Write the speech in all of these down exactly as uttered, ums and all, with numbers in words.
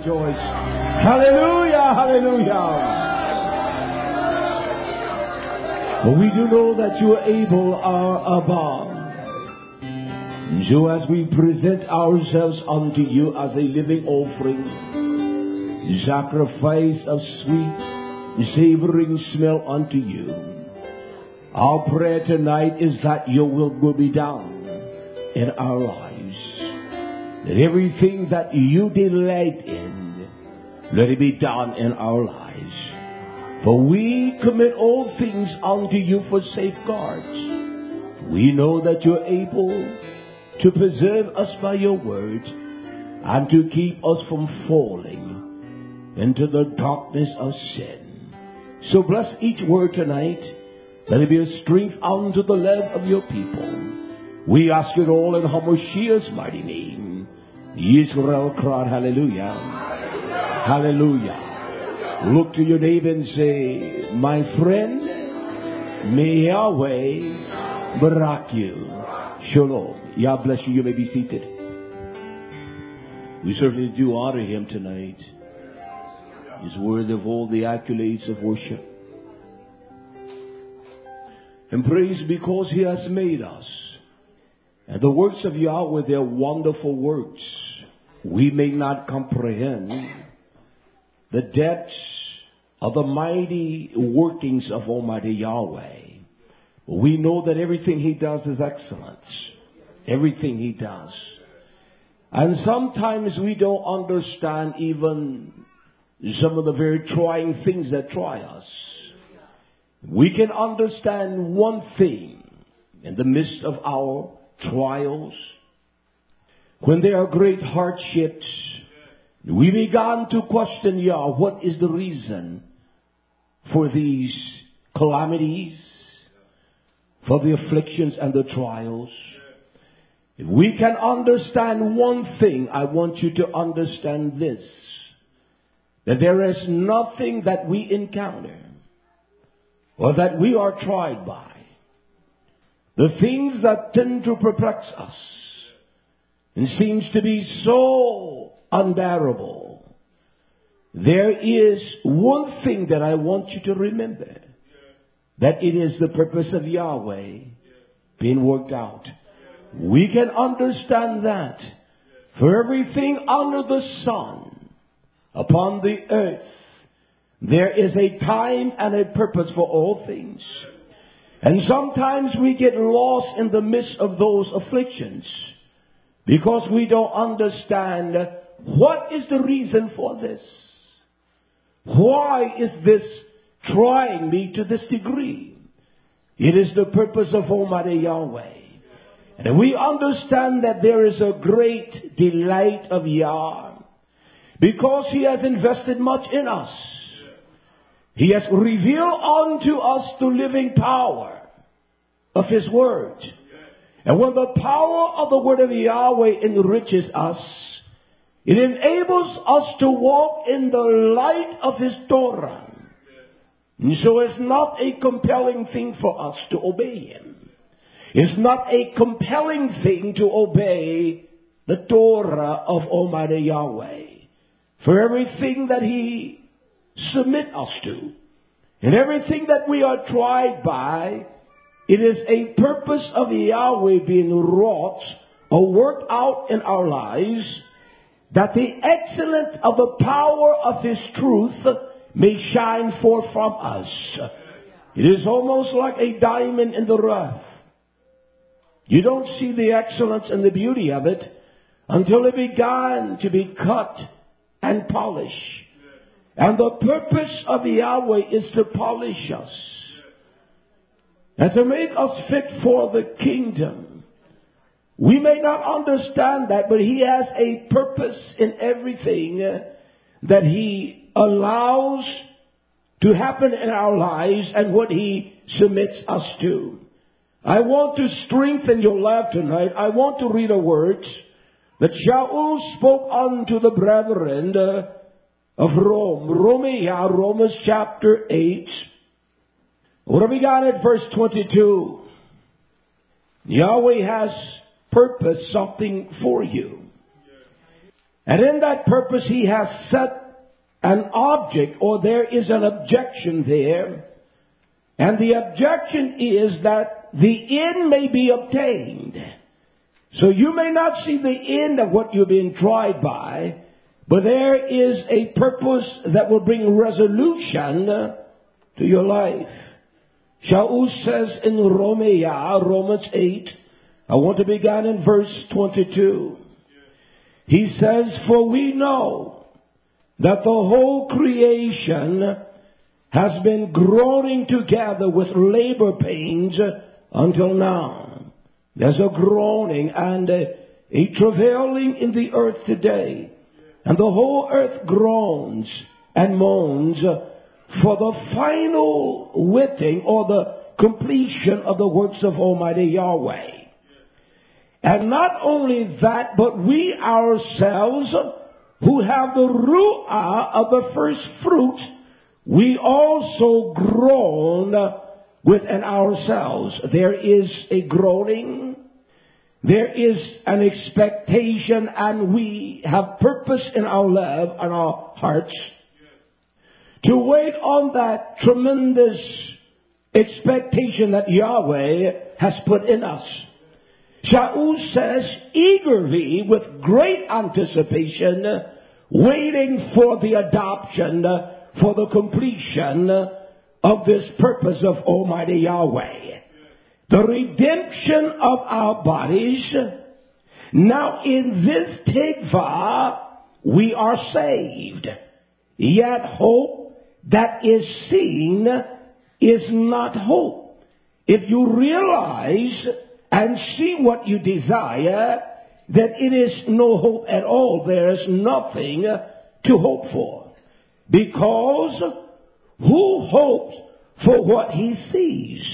rejoice. Hallelujah, hallelujah. But we do know that you are able are above. So as we present ourselves unto you as a living offering, sacrifice of sweet, savoring smell unto you, our prayer tonight is that your will will be done in our lives. That everything that you delight in, let it be done in our lives. For we commit all things unto you for safeguards. We know that you're able to preserve us by your word and to keep us from falling into the darkness of sin. So bless each word tonight. Let it be a strength unto the love of your people. We ask it all in Hamoshiach's mighty name. Israel cried, hallelujah. Hallelujah. Look to your neighbor and say, my friend, may Yahweh barak you. Shalom. Yah bless you. You may be seated. We certainly do honor him tonight. He's worthy of all the accolades of worship. And praise because he has made us. And the works of Yahweh, they're wonderful works. We may not comprehend the depths of the mighty workings of Almighty Yahweh. But we know that everything he does is excellence. Everything he does. And sometimes we don't understand even some of the very trying things that try us. We can understand one thing in the midst of our trials. When there are great hardships, we began to question, Yah, what is the reason for these calamities, for the afflictions and the trials? If we can understand one thing, I want you to understand this. That there is nothing that we encounter or that we are tried by. The things that tend to perplex us and seems to be so unbearable. There is one thing that I want you to remember. That it is the purpose of Yahweh being worked out. We can understand that for everything under the sun, upon the earth, there is a time and a purpose for all things. And sometimes we get lost in the midst of those afflictions because we don't understand what is the reason for this. Why is this trying me to this degree? It is the purpose of Almighty Yahweh. And we understand that there is a great delight of Yah because he has invested much in us. He has revealed unto us the living power of his word. And when the power of the word of Yahweh enriches us, it enables us to walk in the light of his Torah. And so it's not a compelling thing for us to obey him. It's not a compelling thing to obey the Torah of Almighty Yahweh. For everything that he submit us to, and everything that we are tried by, it is a purpose of Yahweh being wrought or worked out in our lives, that the excellence of the power of his truth may shine forth from us. It is almost like a diamond in the rough. You don't see the excellence and the beauty of it until it began to be cut and polished. And the purpose of Yahweh is to polish us and to make us fit for the kingdom. We may not understand that, but he has a purpose in everything that he allows to happen in our lives and what he submits us to. I want to strengthen your life tonight. I want to read a word that Shaul spoke unto the brethren of Rome. Romania, Romans chapter eight. What we got at verse twenty-two? Yahweh has purposed something for you. And in that purpose, he has set an object, or there is an objection there. And the objection is that the end may be obtained. So you may not see the end of what you're being tried by, but there is a purpose that will bring resolution to your life. Shaul says in Romea, Romans eight, I want to begin in verse twenty-two. He says, for we know that the whole creation has been groaning together with labor pains until now. There's a groaning and a, a travailing in the earth today. And the whole earth groans and moans for the final witting or the completion of the works of Almighty Yahweh. And not only that, but we ourselves who have the ruah of the first fruit, we also groan within ourselves. There is a groaning, there is an expectation, and we have purpose in our love and our hearts to wait on that tremendous expectation that Yahweh has put in us. Shaul says, eagerly, with great anticipation, waiting for the adoption, for the completion of this purpose of Almighty Yahweh. The redemption of our bodies. Now in this tikvah, we are saved. Yet hope that is seen is not hope. If you realize and see what you desire, that it is no hope at all. There is nothing to hope for. Because who hopes for what he sees?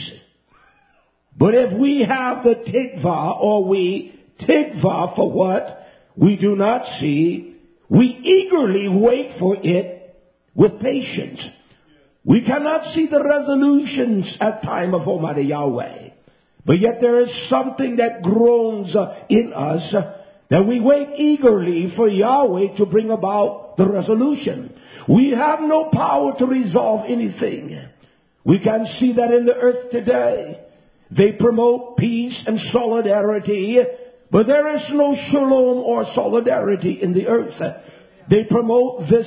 But if we have the tikvah, or we tikvah for what we do not see, we eagerly wait for it with patience. We cannot see the resolutions at time of Almighty Yahweh. But yet there is something that groans in us, that we wait eagerly for Yahweh to bring about the resolution. We have no power to resolve anything. We can see that in the earth today. They promote peace and solidarity, but there is no shalom or solidarity in the earth. They promote this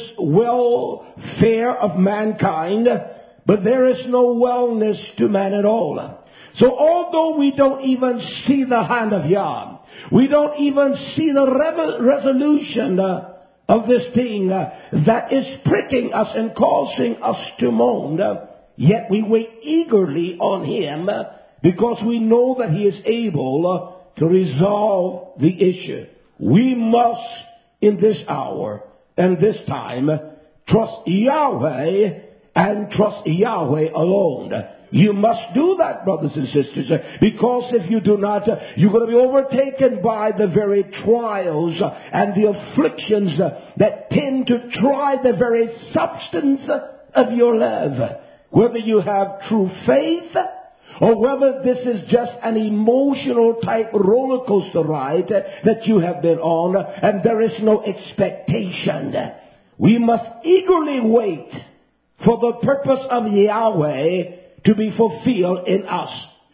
welfare of mankind, but there is no wellness to man at all. So although we don't even see the hand of Yah, we don't even see the re- resolution uh, of this thing uh, that is pricking us and causing us to moan, uh, yet we wait eagerly on Him uh, because we know that He is able uh, to resolve the issue. We must, in this hour and this time, uh, trust Yahweh and trust Yahweh alone. You must do that, brothers and sisters, because if you do not, you're going to be overtaken by the very trials and the afflictions that tend to try the very substance of your love. Whether you have true faith or whether this is just an emotional type roller coaster ride that you have been on and there is no expectation. We must eagerly wait for the purpose of Yahweh to be fulfilled in us.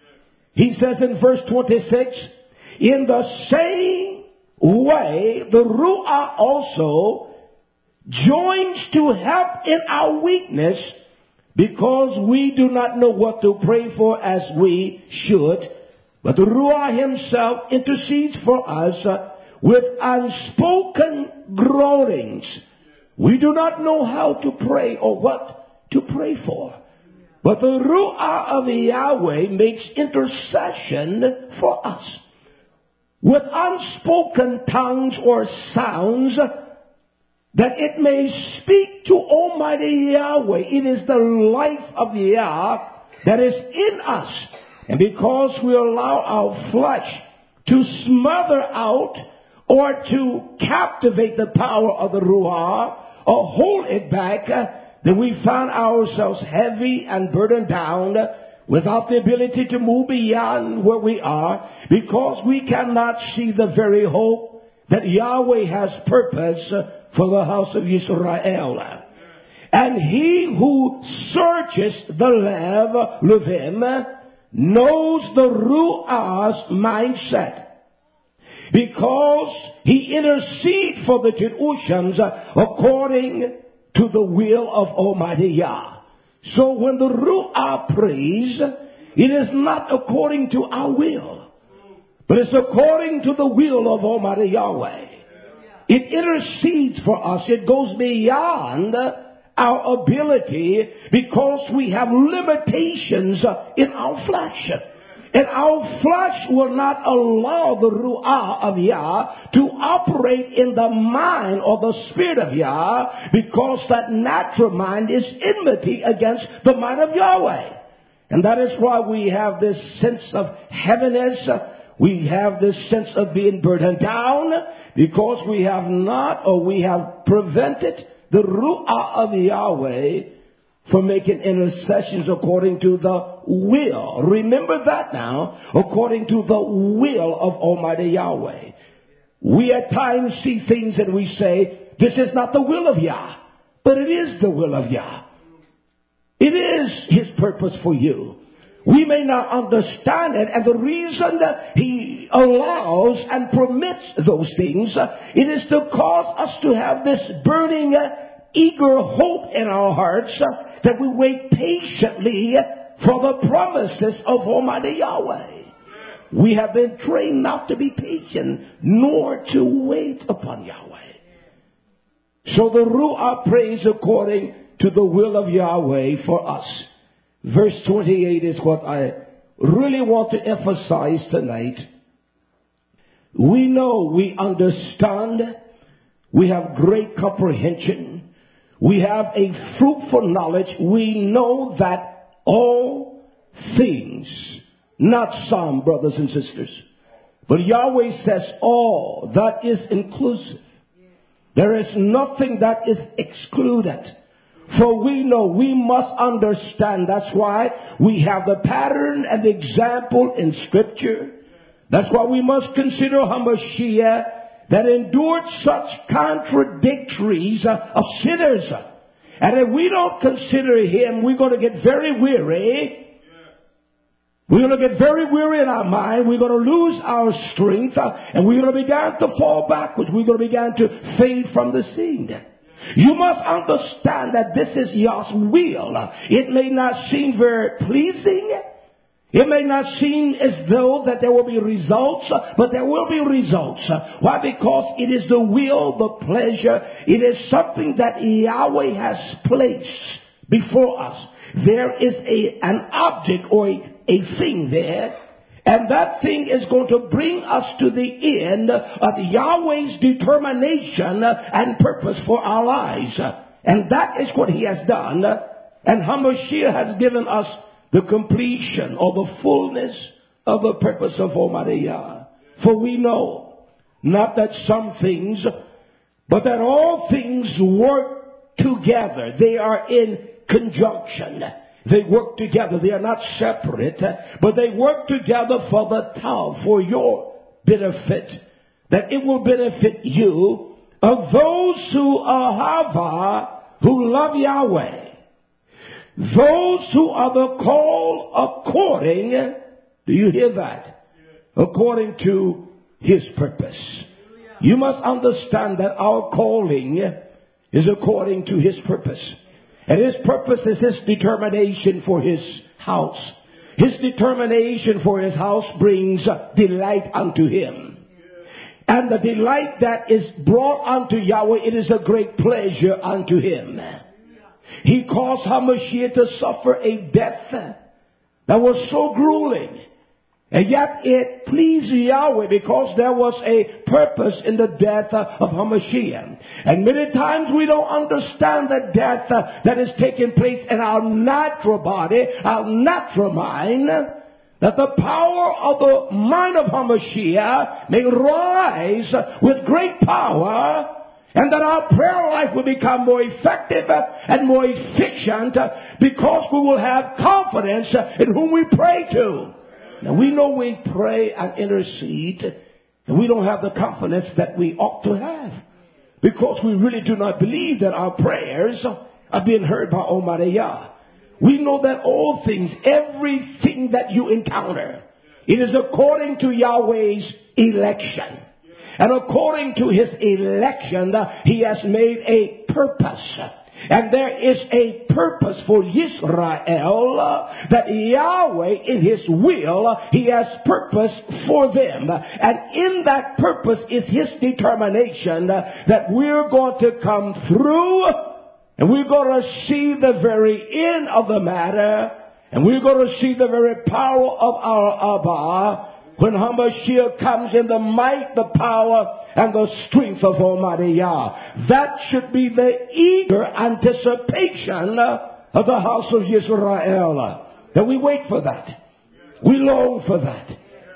He says in verse twenty-six, in the same way, the Ruach also joins to help in our weakness, because we do not know what to pray for as we should. But the Ruach himself intercedes for us with unspoken groanings. We do not know how to pray or what to pray for. But the Ruach of Yahweh makes intercession for us with unspoken tongues or sounds, that it may speak to Almighty Yahweh. It is the life of Yah that is in us. And because we allow our flesh to smother out or to captivate the power of the Ruach or hold it back, then we found ourselves heavy and burdened down without the ability to move beyond where we are, because we cannot see the very hope that Yahweh has purpose for the house of Israel. And he who searches the Lev, Levim, knows the Ruach's mindset, because he intercedes for the Jerusians according to the will of Almighty Yah. So when the Ruach prays, it is not according to our will, but it's according to the will of Almighty Yahweh. It intercedes for us. It goes beyond our ability, because we have limitations in our flesh. And our flesh will not allow the Ruach of Yah to operate in the mind or the spirit of Yah, because that natural mind is enmity against the mind of Yahweh. And that is why we have this sense of heaviness. We have this sense of being burdened down, because we have not, or we have prevented the Ruach of Yahweh from making intercessions according to the will. Remember that now, according to the will of Almighty Yahweh. We at times see things and we say, this is not the will of Yah, but it is the will of Yah. It is his purpose for you. We may not understand it, and the reason that he allows and permits those things, it is to cause us to have this burning, eager hope in our hearts, that we wait patiently for the promises of Almighty Yahweh. We have been trained not to be patient, nor to wait upon Yahweh. So the Ruach prays according to the will of Yahweh for us. Verse twenty-eight is what I really want to emphasize tonight. We know, we understand, we have great comprehension, we have a fruitful knowledge. We know that all things, not some, brothers and sisters, but Yahweh says all, that is inclusive. There is nothing that is excluded. For we know, we must understand. That's why we have the pattern and the example in Scripture. That's why we must consider Hamashiach, that endured such contradictories of sinners. And if we don't consider him, we're going to get very weary. We're going to get very weary in our mind. We're going to lose our strength. And we're going to begin to fall backwards. We're going to begin to fade from the scene. You must understand that this is Yah's will. It may not seem very pleasing. It may not seem as though that there will be results, but there will be results. Why? Because it is the will, the pleasure. It is something that Yahweh has placed before us. There is a, an object or a, a thing there. And that thing is going to bring us to the end of Yahweh's determination and purpose for our lives. And that is what he has done. And Hamashiach has given us the completion or the fullness of the purpose of Almighty Yah. For we know not that some things, but that all things work together. They are in conjunction. They work together. They are not separate, but they work together for the town, for your benefit, that it will benefit you, of those who are Hava, who love Yahweh. Those who are the called according, do you hear that? According to his purpose. You must understand that our calling is according to his purpose. And his purpose is his determination for his house. His determination for his house brings delight unto him. And the delight that is brought unto Yahweh, it is a great pleasure unto him. He caused Hamashiach to suffer a death that was so grueling. And yet it pleased Yahweh, because there was a purpose in the death of Hamashiach. And many times we don't understand the death that is taking place in our natural body, our natural mind, that the power of the mind of Hamashiach may rise with great power, and that our prayer life will become more effective and more efficient, because we will have confidence in whom we pray to. Now we know we pray and intercede, And we don't have the confidence that we ought to have. Because we really do not believe that our prayers are being heard by Almighty Yah. We know that all things, everything that you encounter, it is according to Yahweh's election. And according to his election, he has made a purpose. And there is a purpose for Israel that Yahweh in his will, he has purpose for them. And in that purpose is his determination that we're going to come through and we're going to see the very end of the matter. And we're going to see the very power of our Abba when HaMashiach comes in the might, the power, and the strength of Almighty Yah. That should be the eager anticipation of the house of Israel. That we wait for that. We long for that.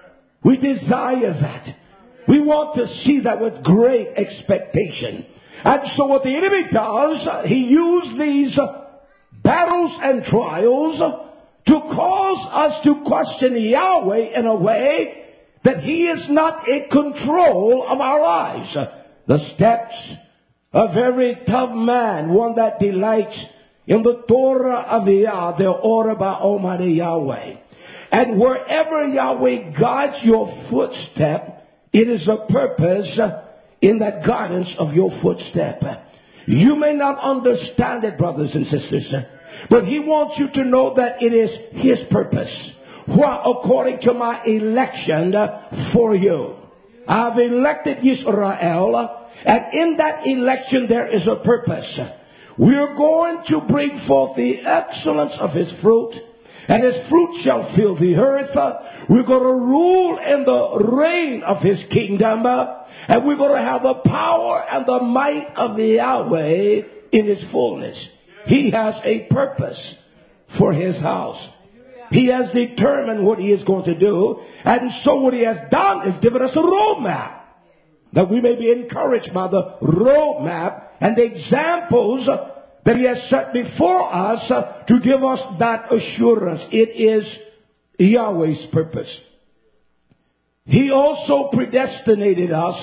We desire that. We want to see that with great expectation. And so what the enemy does, he uses these battles and trials to cause us to question Yahweh in a way that he is not in control of our lives. The steps of every tough man, one that delights in the Torah of Yah, they're ordered by Almighty Yahweh. And wherever Yahweh guides your footstep, it is a purpose in that guidance of your footstep. You may not understand it, brothers and sisters, but he wants you to know that it is his purpose. Well, according to my election for you. I've elected Israel, and in that election there is a purpose. We're going to bring forth the excellence of his fruit, and his fruit shall fill the earth. We're going to rule in the reign of his kingdom, and we're going to have the power and the might of Yahweh in his fullness. He has a purpose for his house. He has determined what he is going to do. And so what he has done is given us a roadmap. That we may be encouraged by the roadmap and the examples that he has set before us to give us that assurance. It is Yahweh's purpose. He also predestinated us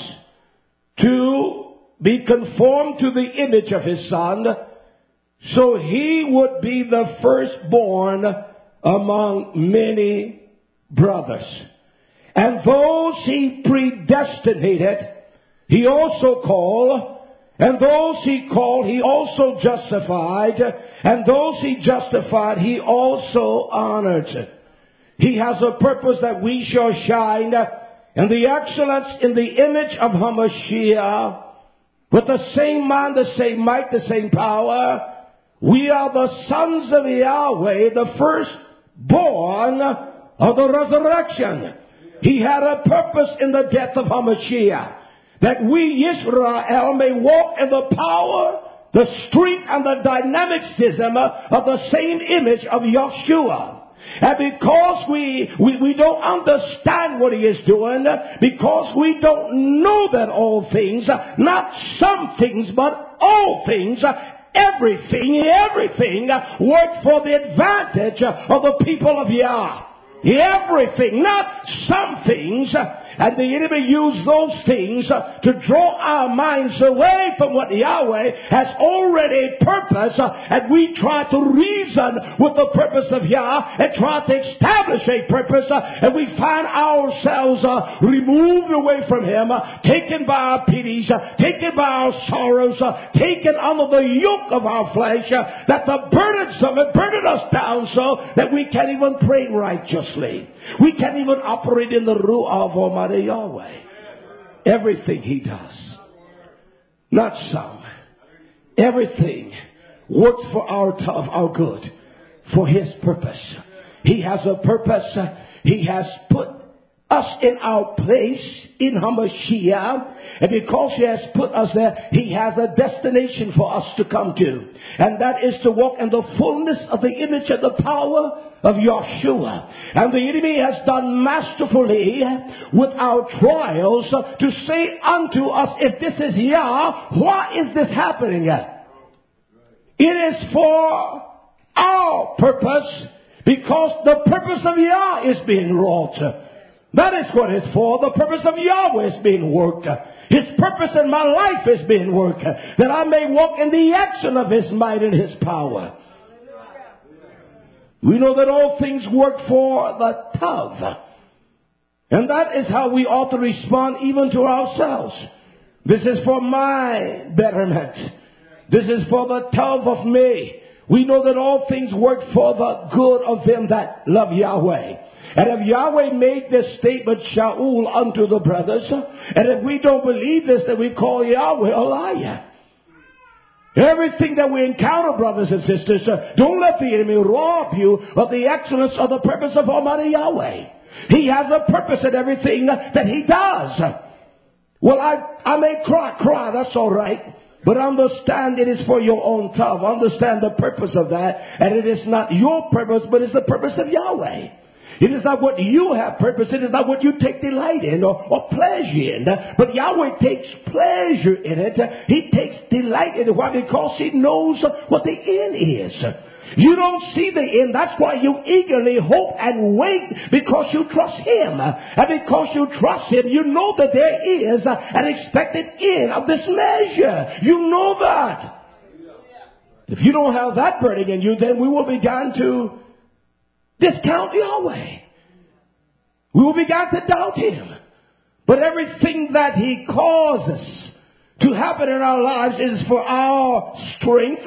to be conformed to the image of his Son, so he would be the firstborn among many brothers. And those he predestinated, he also called. And those he called, he also justified. And those he justified, he also honored. He has a purpose that we shall shine in the excellence, in the image of HaMashiach, with the same mind, the same might, the same power. We are the sons of Yahweh, the firstborn of the resurrection. He had a purpose in the death of HaMashiach, that we, Israel, may walk in the power, the strength, and the dynamicism of the same image of Yeshua. And because we, we, we don't understand what he is doing, because we don't know that all things, not some things, but all things, everything, everything work for the advantage of the people of Yah. Everything, not some things. And the enemy used those things to draw our minds away from what Yahweh has already purposed. And we try to reason with the purpose of Yah and try to establish a purpose. And we find ourselves removed away from him, taken by our pities, taken by our sorrows, taken under the yoke of our flesh, that the burdens of it burden us down so that we can't even pray righteously. We can't even operate in the Ruach of Almighty Yahweh. Everything he does, not some, everything works for our of our good, for his purpose. He has a purpose. He has put us in our place in HaMashiach, and because he has put us there, he has a destination for us to come to, and that is to walk in the fullness of the image and the power of Yeshua. And the enemy has done masterfully with our trials to say unto us, if this is Yah, why is this happening? It is for our purpose, because the purpose of Yah is being wrought. That is what it's for. The purpose of Yahweh is being worked. His purpose in my life is being worked, that I may walk in the action of His might and His power. We know that all things work for the Tov. And that is how we ought to respond even to ourselves. This is for my betterment. This is for the Tov of me. We know that all things work for the good of them that love Yahweh. And if Yahweh made this statement, Shaul, unto the brothers, and if we don't believe this, then we call Yahweh a liar. Everything that we encounter, brothers and sisters, uh, don't let the enemy rob you of the excellence or the purpose of Almighty Yahweh. He has a purpose in everything that He does. Well, I, I may cry, cry, that's all right. But understand it is for your own Tov. Understand the purpose of that. And it is not your purpose, but it's the purpose of Yahweh. It is not what you have purpose. It is not what you take delight in or, or pleasure in. But Yahweh takes pleasure in it. He takes delight in it. Why? Because He knows what the end is. You don't see the end. That's why you eagerly hope and wait, because you trust Him. And because you trust Him, you know that there is an expected end of this measure. You know that. If you don't have that burning in you, then we will begin to discount Yahweh. We will begin to doubt Him. But everything that He causes to happen in our lives is for our strength.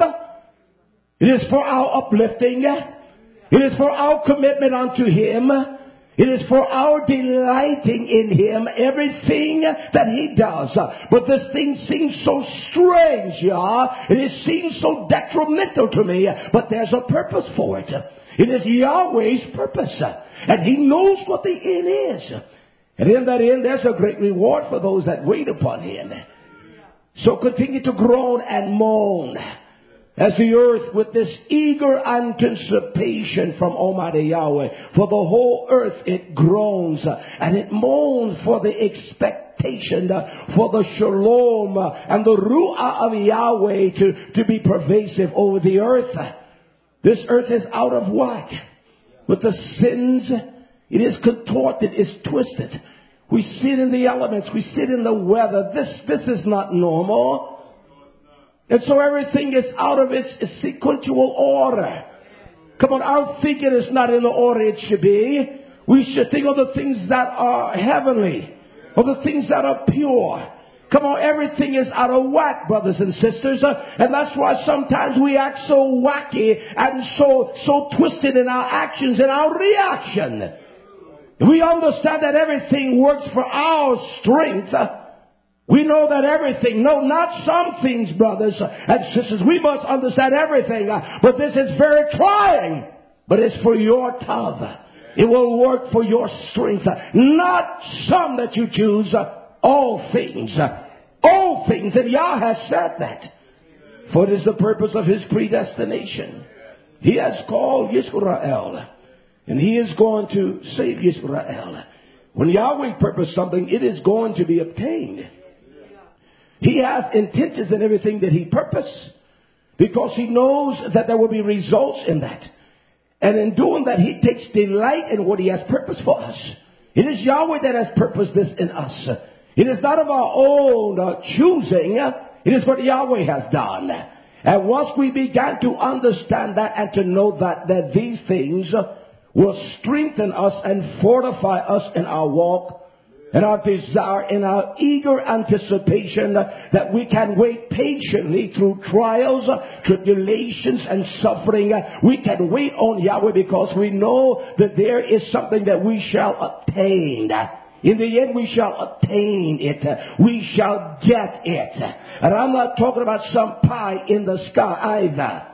It is for our uplifting. It is for our commitment unto Him. It is for our delighting in Him, everything that He does. But this thing seems so strange, yeah. It seems so detrimental to me, but there's a purpose for it. It is Yahweh's purpose. And He knows what the end is. And in that end, there's a great reward for those that wait upon Him. So continue to groan and moan as the earth with this eager anticipation from Almighty Yahweh. For the whole earth it groans and it moans for the expectation, for the shalom and the ruah of Yahweh to, to be pervasive over the earth. This earth is out of whack with the sins. It is contorted, it's twisted. We see it in the elements. We see it in the weather. This, this is not normal. And so everything is out of its sequential order. Come on, our thinking is not in the order it should be. We should think of the things that are heavenly, of the things that are pure. Come on, everything is out of whack, brothers and sisters. Uh, and that's why sometimes we act so wacky and so, so twisted in our actions and our reaction. We understand that everything works for our strength. Uh, We know that everything, no, not some things, brothers and sisters. We must understand everything. Uh, but this is very trying. But it's for your Tov. It will work for your strength. Uh, not some that you choose. Uh, all things. Uh, all things. And Yah has said that. For it is the purpose of His predestination. He has called Yisrael. And He is going to save Yisrael. When Yahweh purposed something, it is going to be obtained. He has intentions in everything that He purposed, because He knows that there will be results in that. And in doing that, He takes delight in what He has purposed for us. It is Yahweh that has purposed this in us. It is not of our own uh, choosing. It is what Yahweh has done. And once we began to understand that and to know that, that these things will strengthen us and fortify us in our walk, and our desire and our eager anticipation that we can wait patiently through trials, tribulations, and suffering. We can wait on Yahweh because we know that there is something that we shall obtain. In the end, we shall obtain it. We shall get it. And I'm not talking about some pie in the sky either.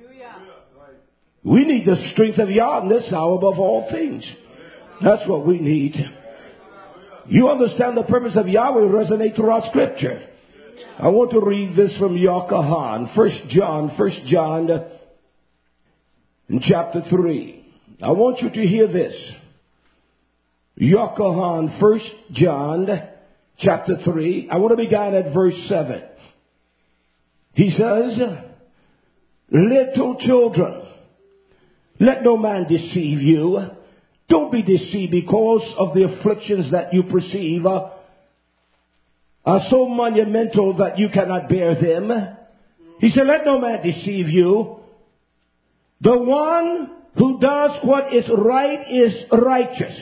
We need the strength of Yah in this hour above all things. That's what we need. You understand the purpose of Yahweh resonate throughout Scripture. I want to read this from Yochanan, First John, First John, in chapter three. I want you to hear this. Yochanan, First John, chapter three. I want to begin at verse seven. He says, "Little children, let no man deceive you. Don't be deceived because of the afflictions that you perceive uh, are so monumental that you cannot bear them. He said, let no man deceive you. The one who does what is right is righteous.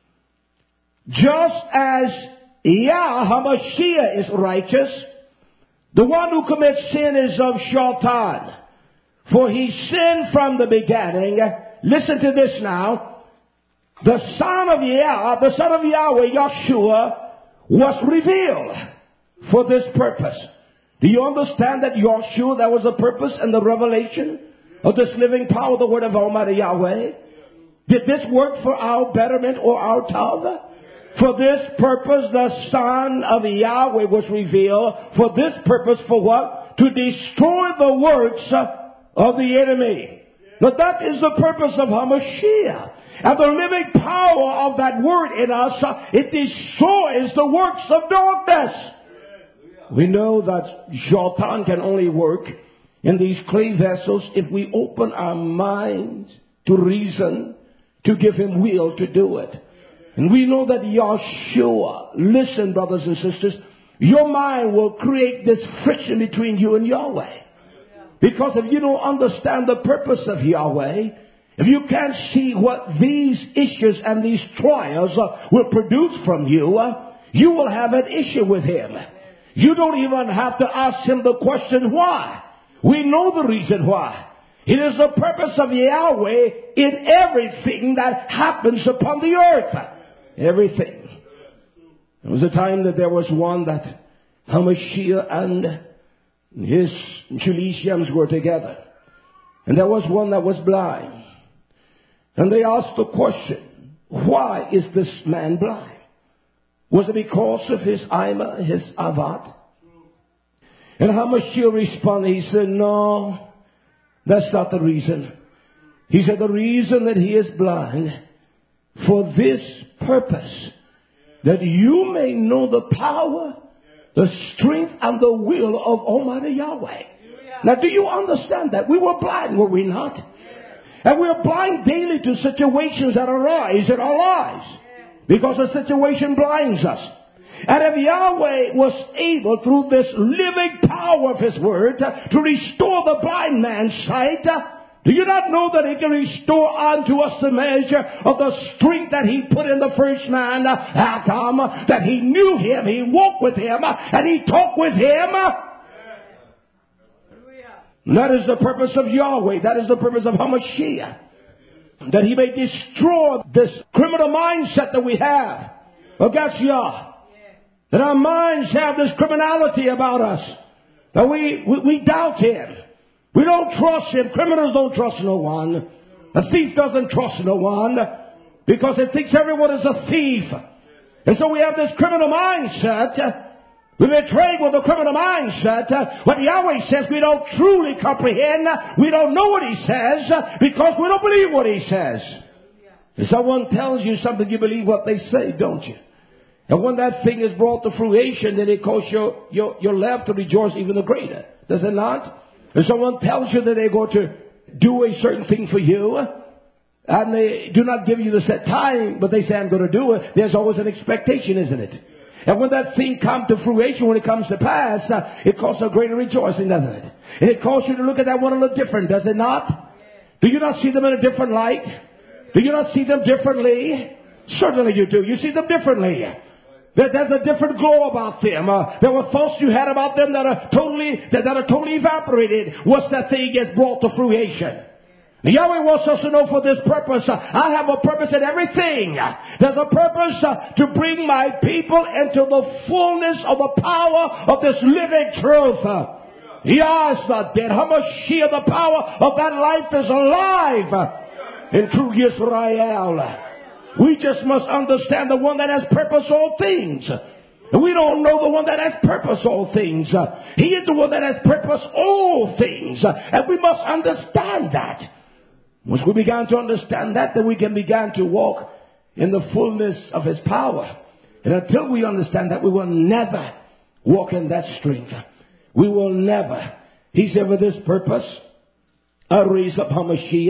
Just as Yah HaMashiach is righteous, the one who commits sin is of Shaitan. For he sinned from the beginning. Listen to this now. The Son of Yah, the Son of Yahweh, Yahshua, was revealed for this purpose. Do you understand that Yahshua, that was the purpose and the revelation of this living power, the word of Almighty Yahweh? Did this work for our betterment or our tov? For this purpose, the Son of Yahweh was revealed. For this purpose, for what? To destroy the works of the enemy. Now that is the purpose of HaMashiach. And the living power of that word in us, it destroys the works of darkness. We know that Shaitan can only work in these clay vessels if we open our minds to reason, to give him will to do it. And we know that Yahshua, listen, brothers and sisters, your mind will create this friction between you and Yahweh. Because if you don't understand the purpose of Yahweh, if you can't see what these issues and these trials uh, will produce from you, uh, you will have an issue with him. You don't even have to ask him the question why. We know the reason why. It is the purpose of Yahweh in everything that happens upon the earth. Everything. There was a time that there was one that HaMashiach and his Chilicians were together. And there was one that was blind. And they asked the question, why is this man blind? Was it because of his Ima, his Avad? And HaMashiach responded, he said, no, that's not the reason. He said, the reason that he is blind, for this purpose, that you may know the power, the strength, and the will of Almighty Yahweh. Now, do you understand that? We were blind, were we not? And we are blind daily to situations that arise in our lives. Because the situation blinds us. And if Yahweh was able, through this living power of his word, to restore the blind man's sight, do you not know that he can restore unto us the measure of the strength that he put in the first man, Adam, that he knew him, he walked with him, and he talked with him? That is the purpose of Yahweh. That is the purpose of HaMashiach. That he may destroy this criminal mindset that we have against Yah. That our minds have this criminality about us. That we, we, we doubt him. We don't trust him. Criminals don't trust no one. A thief doesn't trust no one. Because it thinks everyone is a thief. And so we have this criminal mindset. We've been trained with a criminal mindset. When Yahweh says we don't truly comprehend, we don't know what he says because we don't believe what he says. If someone tells you something, you believe what they say, don't you? And when that thing is brought to fruition, then it causes your, your, your love to rejoice even the greater. Does it not? If someone tells you that they're going to do a certain thing for you, and they do not give you the set time, but they say, I'm going to do it, there's always an expectation, isn't it? And when that thing comes to fruition, when it comes to pass, uh, it causes a greater rejoicing, doesn't it? And it causes you to look at that one a little different, does it not? Do you not see them in a different light? Do you not see them differently? Certainly you do. You see them differently. There, there's a different glow about them. Uh, there were thoughts you had about them that are totally that, that are totally evaporated once that thing gets brought to fruition. Yahweh wants us to know for this purpose. Uh, I have a purpose in everything. There's a purpose uh, to bring my people into the fullness of the power of this living truth. Uh, Yah is not dead. HaMashiach, the power of that life is alive uh, in true Israel. We just must understand the one that has purpose all things. And we don't know the one that has purpose all things. Uh, he is the one that has purpose all things. Uh, and we must understand that. Once we began to understand that, then we can begin to walk in the fullness of his power. And until we understand that, we will never walk in that strength. We will never. He said, for this purpose, I raise up HaMashiach,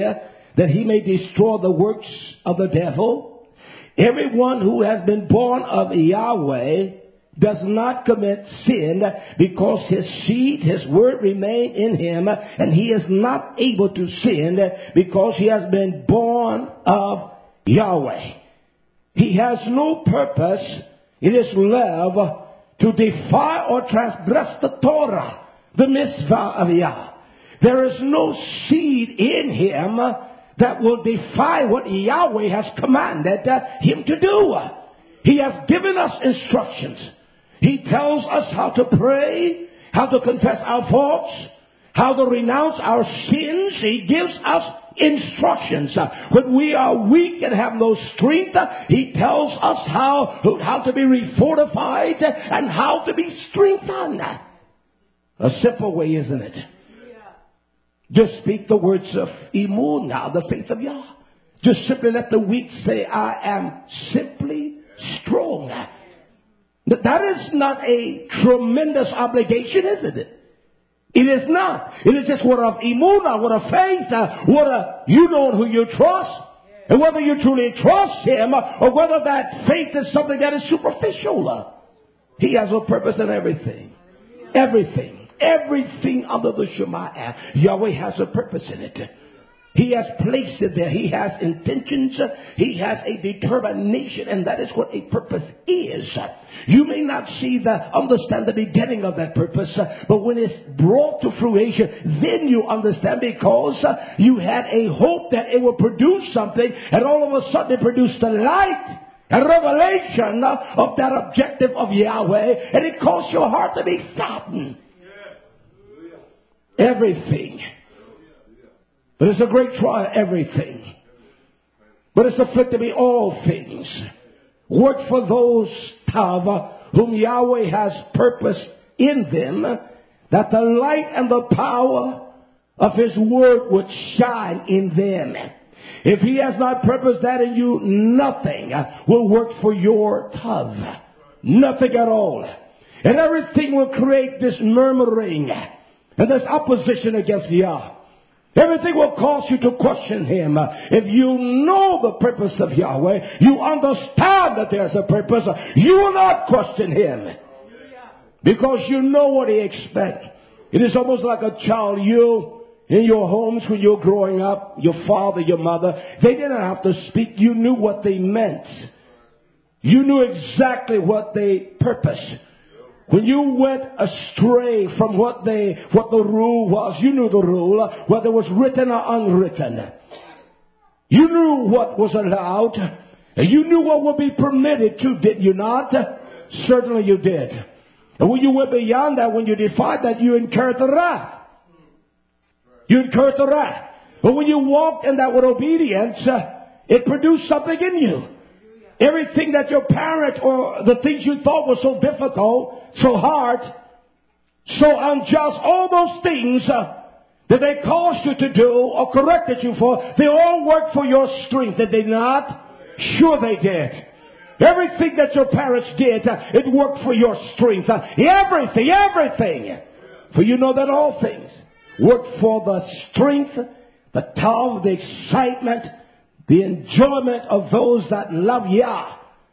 that he may destroy the works of the devil. Everyone who has been born of Yahweh does not commit sin, because his seed, his word remain in him, and he is not able to sin because he has been born of Yahweh. He has no purpose in his love to defy or transgress the Torah, the mitzvah of Yah. There is no seed in him that will defy what Yahweh has commanded him to do. He has given us instructions. He tells us how to pray, how to confess our faults, how to renounce our sins. He gives us instructions. When we are weak and have no strength, he tells us how, how to be refortified and how to be strengthened. A simple way, isn't it? Just speak the words of Emunah, the faith of Yah. Just simply let the weak say, I am simply strong. That is not a tremendous obligation, isn't it? It is not. It is just word of emunah, word of faith, uh, word of you know who you trust. And whether you truly trust him or whether that faith is something that is superficial. Uh, he has a purpose in everything. Everything. Everything under the Shema. Yahweh has a purpose in it. He has placed it there. He has intentions. He has a determination, and that is what a purpose is. You may not see the, understand the beginning of that purpose, but when it's brought to fruition, then you understand, because you had a hope that it will produce something, and all of a sudden it produced a light, a revelation of that objective of Yahweh, and it caused your heart to be fattened. Everything. But it's a great trial, everything. But it's afflicted me all things. Work for those, Tav, whom Yahweh has purposed in them, that the light and the power of his word would shine in them. If he has not purposed that in you, nothing will work for your Tav. Nothing at all. And everything will create this murmuring and this opposition against Yah. Everything will cause you to question him. If you know the purpose of Yahweh, you understand that there's a purpose, you will not question him. Because you know what he expects. It is almost like a child. You, in your homes when you're growing up, your father, your mother, they didn't have to speak. You knew what they meant. You knew exactly what they purposed. When you went astray from what they, what the rule was, you knew the rule, whether it was written or unwritten. You knew what was allowed. You knew what would be permitted to, did you not? Certainly you did. And when you went beyond that, when you defied that, you incurred the wrath. You incurred the wrath. But when you walked in that with obedience, it produced something in you. Everything that your parent or the things you thought were so difficult, so hard, so unjust, all those things uh, that they caused you to do or corrected you for, they all worked for your strength, did they not? Sure they did. Everything that your parents did, uh, it worked for your strength. Uh, everything, everything. For you know that all things work for the strength, the tav, the excitement, the enjoyment of those that love Yah.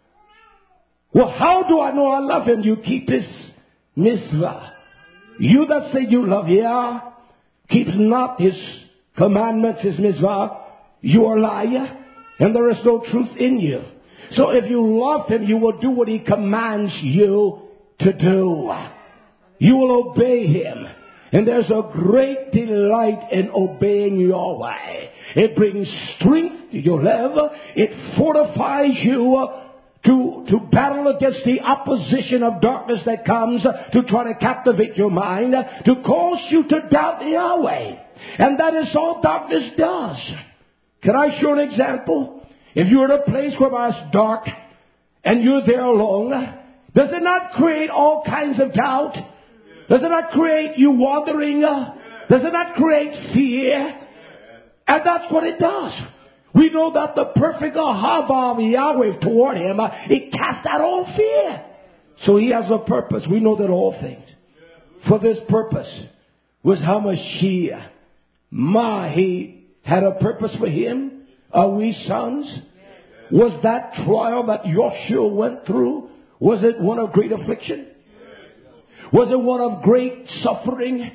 Well, how do I know I love him? You keep his mitzvah. You that say you love Yah, keeps not his commandments, his mitzvah, you are a liar, and there is no truth in you. So if you love him, you will do what he commands you to do. You will obey him. And there's a great delight in obeying Yahweh. It brings strength to your life. It fortifies you to, to battle against the opposition of darkness that comes to try to captivate your mind, to cause you to doubt Yahweh. And that is all darkness does. Can I show an example? If you're in a place where it's dark and you're there alone, does it not create all kinds of doubt? Does it not create you wandering? Does it not create fear? And that's what it does. We know that the perfect ahava of Yahweh toward him, it casts out all fear. So he has a purpose. We know that all things for this purpose was Hamashiach. Ma, he had a purpose for him? Are we sons? Was that trial that Joshua went through, was it one of great affliction? Was it one of great suffering?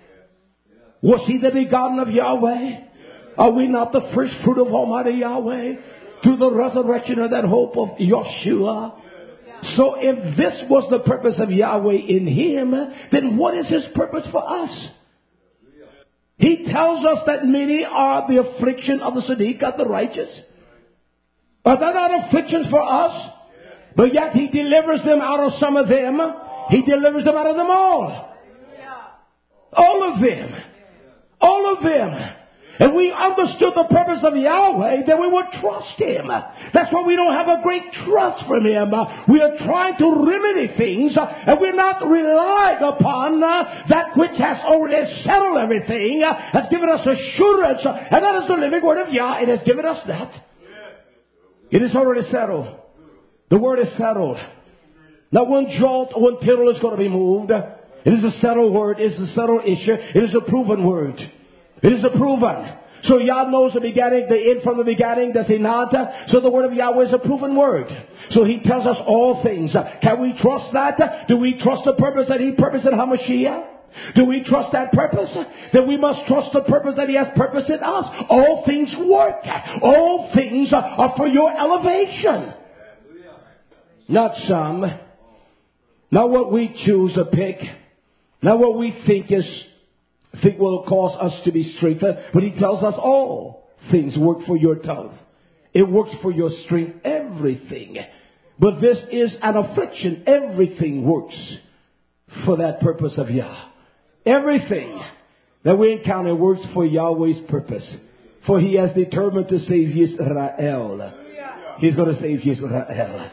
Was he the begotten of Yahweh? Are we not the first fruit of Almighty Yahweh? Through the resurrection of that hope of Joshua. So if this was the purpose of Yahweh in him, then what is his purpose for us? He tells us that many are the affliction of the Tzaddik, the righteous. Are there not afflictions for us? But yet he delivers them out of some of them. He delivers them out of them all. All of them. All of them. And we understood the purpose of Yahweh, then we would trust him. That's why we don't have a great trust from him. We are trying to remedy things, and we're not relying upon that which has already settled everything, has given us assurance, and that is the living word of Yah. It has given us that. It is already settled. The word is settled. Not one jot, one tittle is going to be moved. It is a settled word. It is a settled issue. It is a proven word. It is a proven. So Yah knows the beginning, the end from the beginning, does he not? So the word of Yahweh is a proven word. So he tells us all things. Can we trust that? Do we trust the purpose that he purposed in HaMashiach? Do we trust that purpose? Then we must trust the purpose that he has purposed in us. All things work. All things are for your elevation. Not some. Not what we choose to pick. Not what we think is think will cause us to be strengthened. But he tells us all things work for your tongue. It works for your strength. Everything. But this is an affliction. Everything works for that purpose of Yah. Everything that we encounter works for Yahweh's purpose. For he has determined to save Yisrael. He's going to save Yisrael.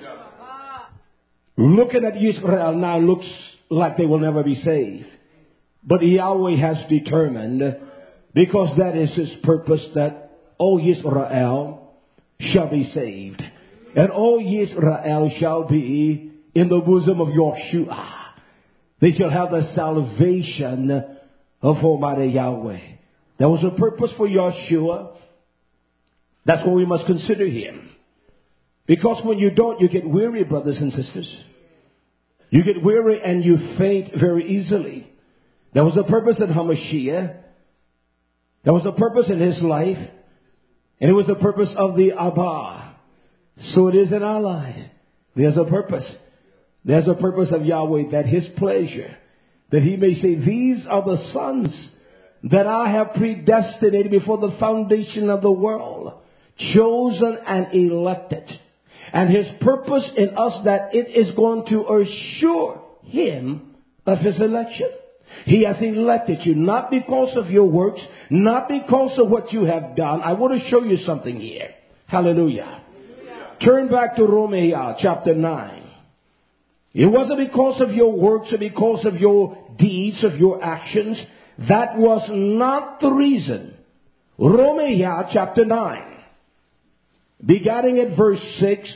Looking at Israel now looks like they will never be saved. But Yahweh has determined, because that is his purpose, that all Israel shall be saved. And all Israel shall be in the bosom of Joshua. They shall have the salvation of Almighty Yahweh. That was a purpose for Joshua. That's why we must consider him. Because when you don't, you get weary, brothers and sisters. You get weary and you faint very easily. There was a purpose in HaMashiach. There was a purpose in his life. And it was the purpose of the Abba. So it is in our life. There's a purpose. There's a purpose of Yahweh, that his pleasure, that he may say, these are the sons that I have predestinated before the foundation of the world, chosen and elected. And his purpose in us, that it is going to assure him of his election. He has elected you, not because of your works, not because of what you have done. I want to show you something here. Hallelujah. Hallelujah. Turn back to Romans chapter nine. It wasn't because of your works or because of your deeds, of your actions. That was not the reason. Romans chapter nine. Beginning at verse six.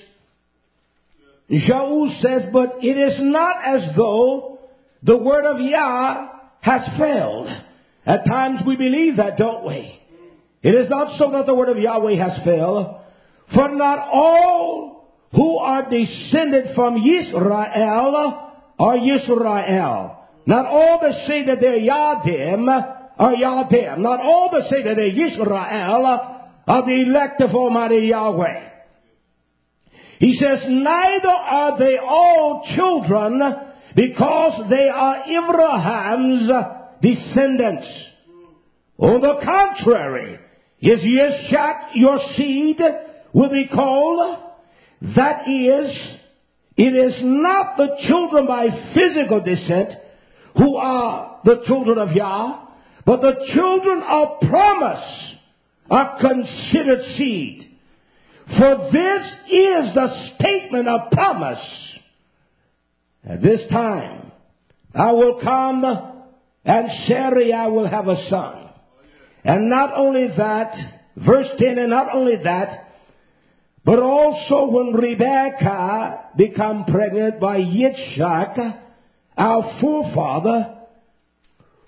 Shaul says, but it is not as though the word of Yah has failed. At times we believe that, don't we? It is not so that the word of Yahweh has failed. For not all who are descended from Yisrael are Yisrael. Not all that say that they're Yadim are Yadim. Not all that say that they're Yisrael are the elect of Almighty Yahweh. He says, neither are they all children, because they are Abraham's descendants. On the contrary, is Yishak your seed will be called? That is, it is not the children by physical descent who are the children of Yah, but the children of promise are considered seed. For this is the statement of promise. At this time, I will come and Sarai will have a son. And not only that, verse ten, and not only that, but also when Rebekah became pregnant by Yitzchak, our forefather,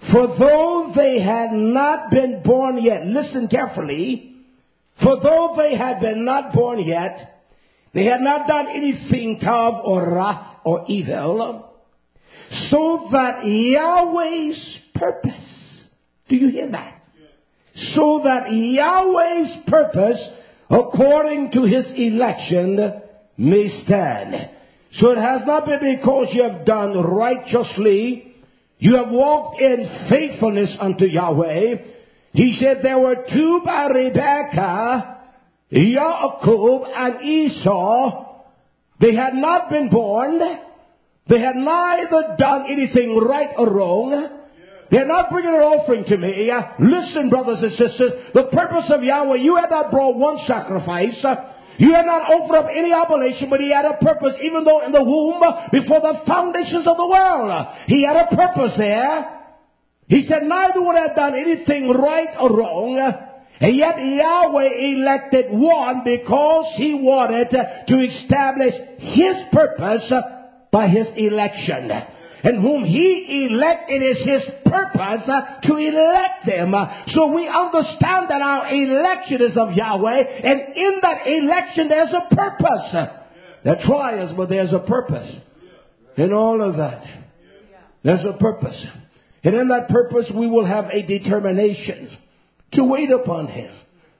For though they had not been born yet, listen carefully, for though they had been not born yet, they had not done anything tav or wrath or evil, so that Yahweh's purpose, do you hear that? So that Yahweh's purpose, according to his election, may stand. So it has not been because you have done righteously, you have walked in faithfulness unto Yahweh. He said there were two by Rebekah, Yaakov and Esau. They had not been born. They had neither done anything right or wrong. They're not bringing an offering to me. Listen, brothers and sisters, the purpose of Yahweh, you had not brought one sacrifice. You had not offered up any oblation, but he had a purpose, even though in the womb, before the foundations of the world, he had a purpose there. He said neither would have done anything right or wrong, and yet Yahweh elected one because he wanted to establish his purpose by his election. And whom he elected is his purpose uh, to elect them. Uh, so we understand that our election is of Yahweh, and in that election there's a purpose. Uh, there are trials, but there's a purpose. In all of that, there's a purpose. And in that purpose we will have a determination to wait upon him,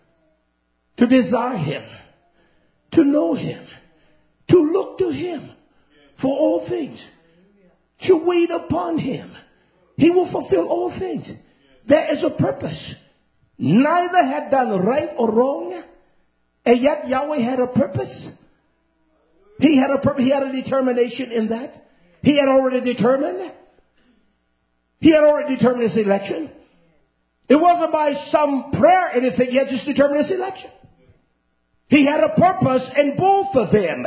to desire him, to know him, to look to him for all things. To wait upon him. He will fulfill all things. There is a purpose. Neither had done right or wrong, and yet Yahweh had a purpose. He had a purpose. He had a determination in that. He had already determined. He had already determined his election. It wasn't by some prayer or anything. He had just determined his election. He had a purpose in both of them.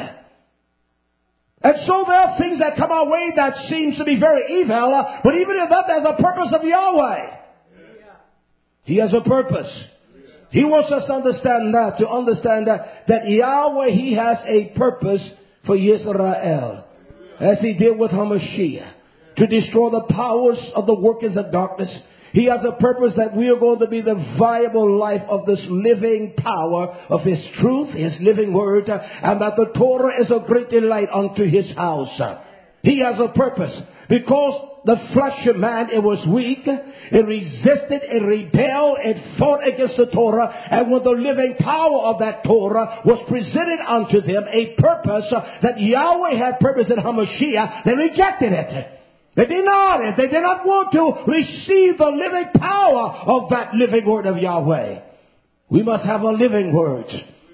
And so there are things that come our way that seems to be very evil, uh, but even in that there's a purpose of Yahweh. Yeah. He has a purpose. Yeah. He wants us to understand that, to understand that, that Yahweh, he has a purpose for Israel, yeah. As he did with Hamashiach, yeah. To destroy the powers of the workings of darkness. He has a purpose that we are going to be the viable life of this living power of his truth, his living word, and that the Torah is a great delight unto his house. He has a purpose because the flesh of man, it was weak, it resisted, it rebelled, it fought against the Torah, and when the living power of that Torah was presented unto them, a purpose that Yahweh had purpose in Hamashiach, they rejected it. They denied it. They did not want to receive the living power of that living word of Yahweh. We must have a living word,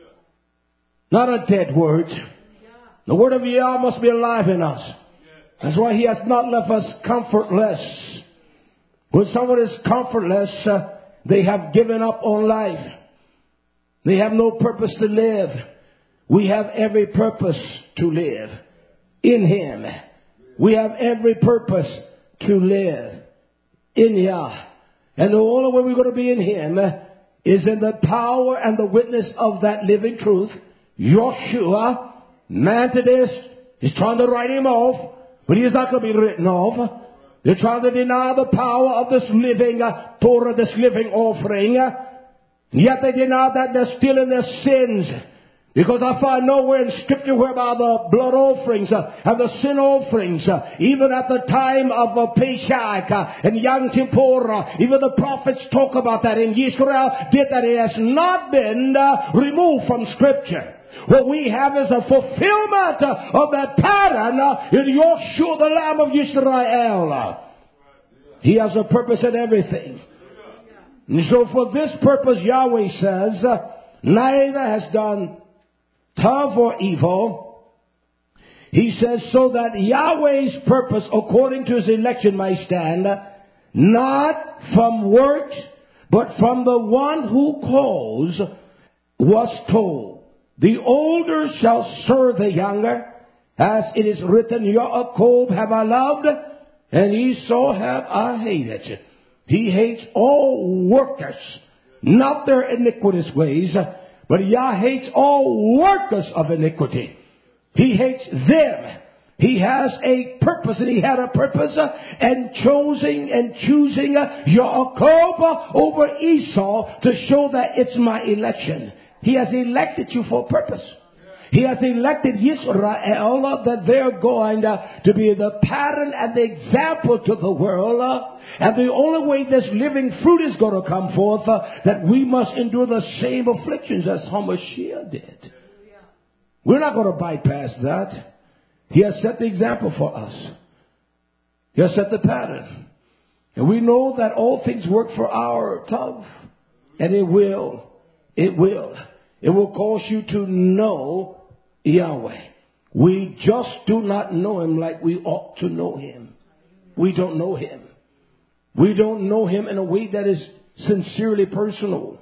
not a dead word. The word of Yahweh must be alive in us. That's why he has not left us comfortless. When someone is comfortless, uh, they have given up on life. They have no purpose to live. We have every purpose to live in him. We have every purpose to live in Yah. And the only way we're going to be in him is in the power and the witness of that living truth. Yeshua, man today is trying to write him off, but he is not going to be written off. They're trying to deny the power of this living uh, Torah, this living offering. Uh, yet they deny that they're still in their sins. Because I find nowhere in Scripture whereby the blood offerings uh, and the sin offerings, uh, even at the time of uh, Pesach uh, and Yom Kippur, uh, even the prophets talk about that, and Yisrael did that. It has not been uh, removed from Scripture. What we have is a fulfillment uh, of that pattern uh, in Yeshua, the Lamb of Israel. He has a purpose in everything. And so for this purpose, Yahweh says, uh, neither has done tav or evil. He says, so that Yahweh's purpose according to his election may stand, not from works, but from the one who calls, was told, the older shall serve the younger, as it is written, Yaakov have I loved, and Esau have I hated. He hates all workers, not their iniquitous ways, but Yah hates all workers of iniquity. He hates them. He has a purpose, and he had a purpose, uh, and choosing and choosing uh, Jacob uh, over Esau to show that it's my election. He has elected you for a purpose. He has elected Israel uh, that they're going uh, to be the pattern and the example to the world. Uh, and the only way this living fruit is going to come forth, uh, that we must endure the same afflictions as Hamashiach did. We're not going to bypass that. He has set the example for us. He has set the pattern. And we know that all things work for our love. And it will. It will. It will cause you to know Yahweh. We just do not know him like we ought to know him. We don't know him. We don't know him in a way that is sincerely personal.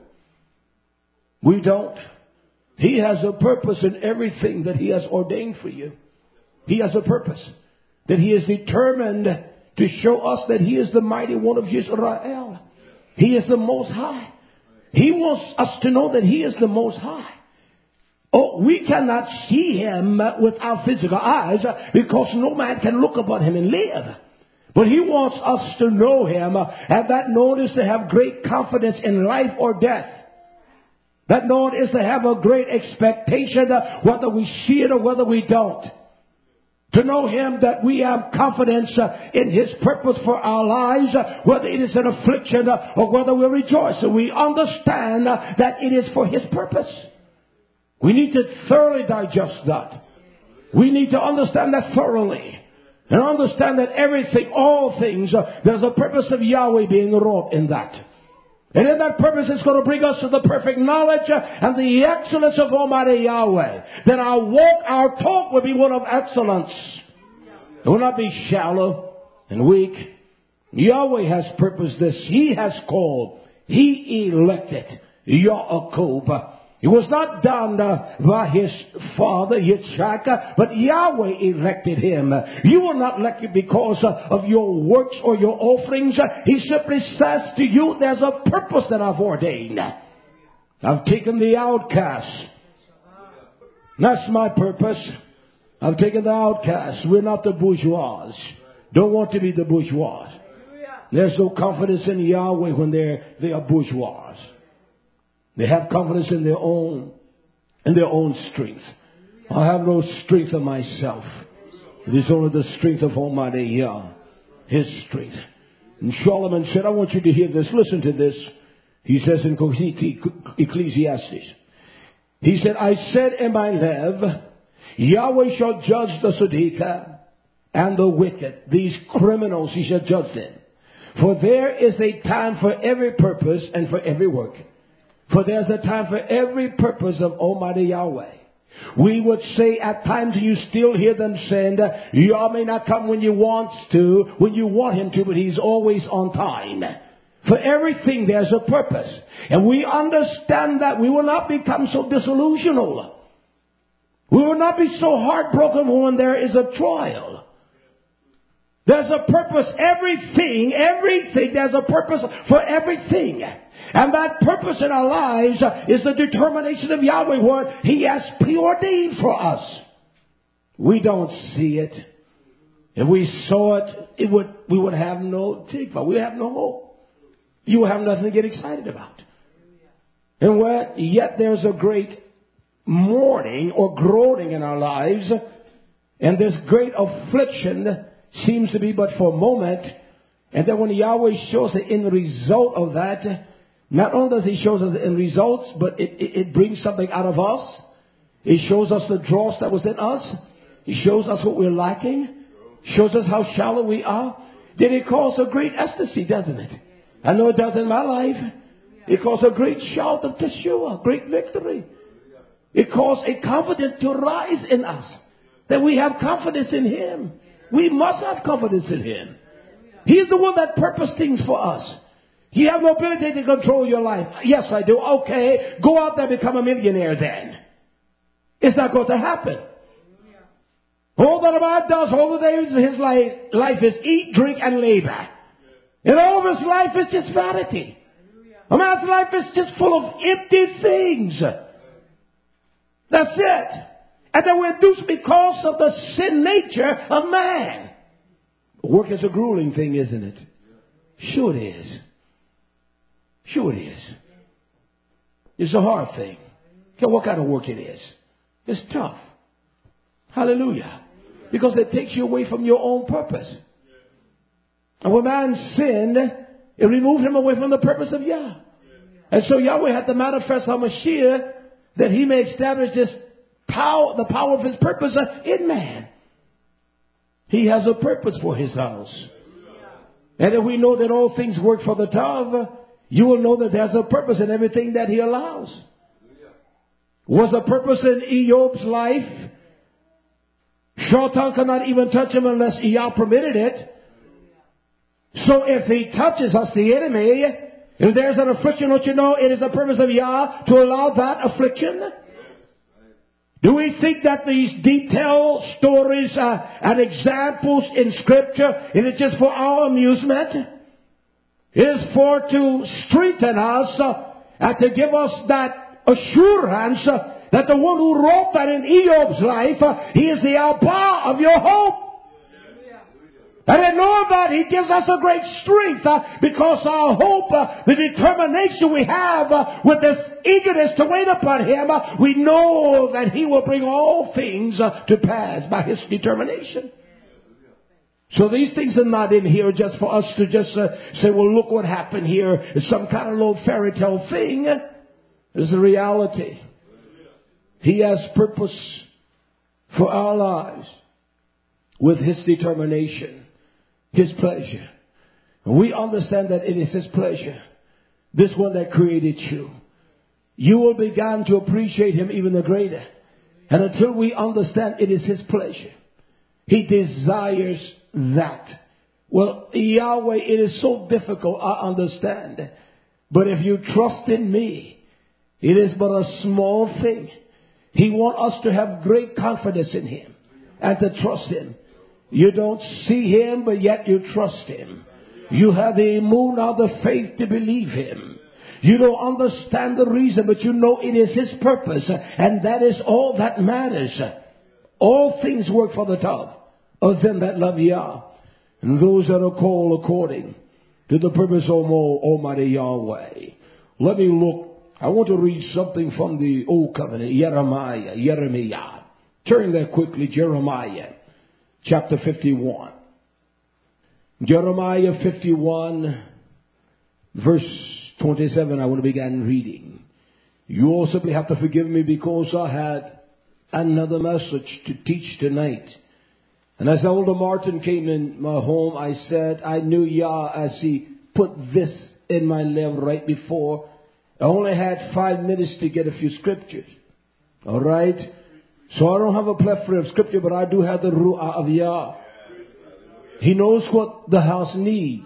We don't. He has a purpose in everything that he has ordained for you. He has a purpose. That he is determined to show us that he is the mighty one of Israel. He is the Most High. He wants us to know that he is the Most High. Oh, we cannot see him with our physical eyes because no man can look upon him and live. But he wants us to know him, and that knowing is to have great confidence in life or death. That knowing is to have a great expectation whether we see it or whether we don't. To know him that we have confidence in his purpose for our lives, whether it is an affliction or whether we rejoice. So we understand that it is for his purpose. We need to thoroughly digest that. We need to understand that thoroughly. And understand that everything, all things, there's a purpose of Yahweh being wrought in that. And in that purpose, it's going to bring us to the perfect knowledge and the excellence of Almighty Yahweh. That our walk, our talk will be one of excellence. It will not be shallow and weak. Yahweh has purposed this. He has called. He elected Yaakov. It was not done uh, by his father, Yitzchak, but Yahweh elected him. You were not elected because uh, of your works or your offerings. He simply says to you, there's a purpose that I've ordained. I've taken the outcast. That's my purpose. I've taken the outcast. We're not the bourgeois. Don't want to be the bourgeois. There's no confidence in Yahweh when they're, they are bourgeois. They have confidence in their own, in their own strength. I have no strength of myself. It is only the strength of Almighty Yah, his strength. And Solomon said, I want you to hear this. Listen to this. He says in Ecclesiastes. He said, I said in my love, Yahweh shall judge the Tzaddik and the wicked. These criminals he shall judge them. For there is a time for every purpose and for every work. For there's a time for every purpose of Almighty Yahweh. We would say at times you still hear them saying, Yah may not come when you want to, when you want him to, but he's always on time. For everything there's a purpose. And we understand that we will not become so disillusional. We will not be so heartbroken when there is a trial. There's a purpose. Everything, everything, there's a purpose for everything. And that purpose in our lives is the determination of Yahweh, what he has preordained for us. We don't see it. If we saw it, it would, we would have no tikva. We have no hope. You have nothing to get excited about. And what, yet there's a great mourning or groaning in our lives. And this great affliction seems to be but for a moment. And then when Yahweh shows the end result of that, not only does he show us the end results, but it, it, it brings something out of us. It shows us the dross that was in us. It shows us what we're lacking. Shows us how shallow we are. Then it calls a great ecstasy, doesn't it? I know it does in my life. It calls a great shout of Teshua, great victory. It calls a confidence to rise in us. That we have confidence in him. We must have confidence in him. He's the one that purposed things for us. You have no ability to control your life. Yes, I do. Okay, go out there and become a millionaire then. It's not going to happen. All that a man does all the days of his life, life is eat, drink, and labor. And all of his life is just vanity. A man's life is just full of empty things. That's it. And they were induced because of the sin nature of man. Work is a grueling thing, isn't it? Sure it is. Sure it is. It's a hard thing. Okay, what kind of work it is? It's tough. Hallelujah. Because it takes you away from your own purpose. And when man sinned, it removed him away from the purpose of Yah. And so Yahweh had to manifest HaMashiach that he may establish this power, the power of his purpose in man. He has a purpose for his house. And if we know that all things work for the Tav, you will know that there's a purpose in everything that he allows. Was a purpose in Eob's life? Shaitan cannot even touch him unless Yah permitted it. So if he touches us, the enemy, if there's an affliction, don't you know it is the purpose of Yah to allow that affliction? Do we think that these detailed stories uh, and examples in Scripture, it is just for our amusement? It is for to strengthen us uh, and to give us that assurance uh, that the one who wrote that in Eob's life, uh, he is the Abba of your hope. And in knowing that, he gives us a great strength uh, because our hope, uh, the determination we have uh, with this eagerness to wait upon him, uh, we know that he will bring all things uh, to pass by his determination. So these things are not in here just for us to just uh, say, well, look what happened here. It's some kind of little fairy tale thing. It's a reality. He has purpose for our lives with his determination. His pleasure. And we understand that it is his pleasure. This one that created you. You will begin to appreciate him even the greater. And until we understand it is his pleasure. He desires that. Well, Yahweh, it is so difficult, I understand. But if you trust in me, it is but a small thing. He wants us to have great confidence in him and to trust him. You don't see him, but yet you trust him. You have the emunah, the faith to believe him. You don't understand the reason, but you know it is his purpose. And that is all that matters. All things work for the Tav of them that love Yah. And those that are called according to the purpose of Almighty Yahweh. Let me look. I want to read something from the Old Covenant. Jeremiah. Jeremiah. Turn there quickly. Jeremiah. Chapter fifty-one. Jeremiah fifty-one, verse twenty-seven, I want to begin reading. You all simply have to forgive me because I had another message to teach tonight. And as Elder Martin came in my home, I said, I knew Yah as he put this in my lap right before. I only had five minutes to get a few scriptures. All right? So I don't have a plethora of scripture, but I do have the Ruah of Yah. He knows what the house needs.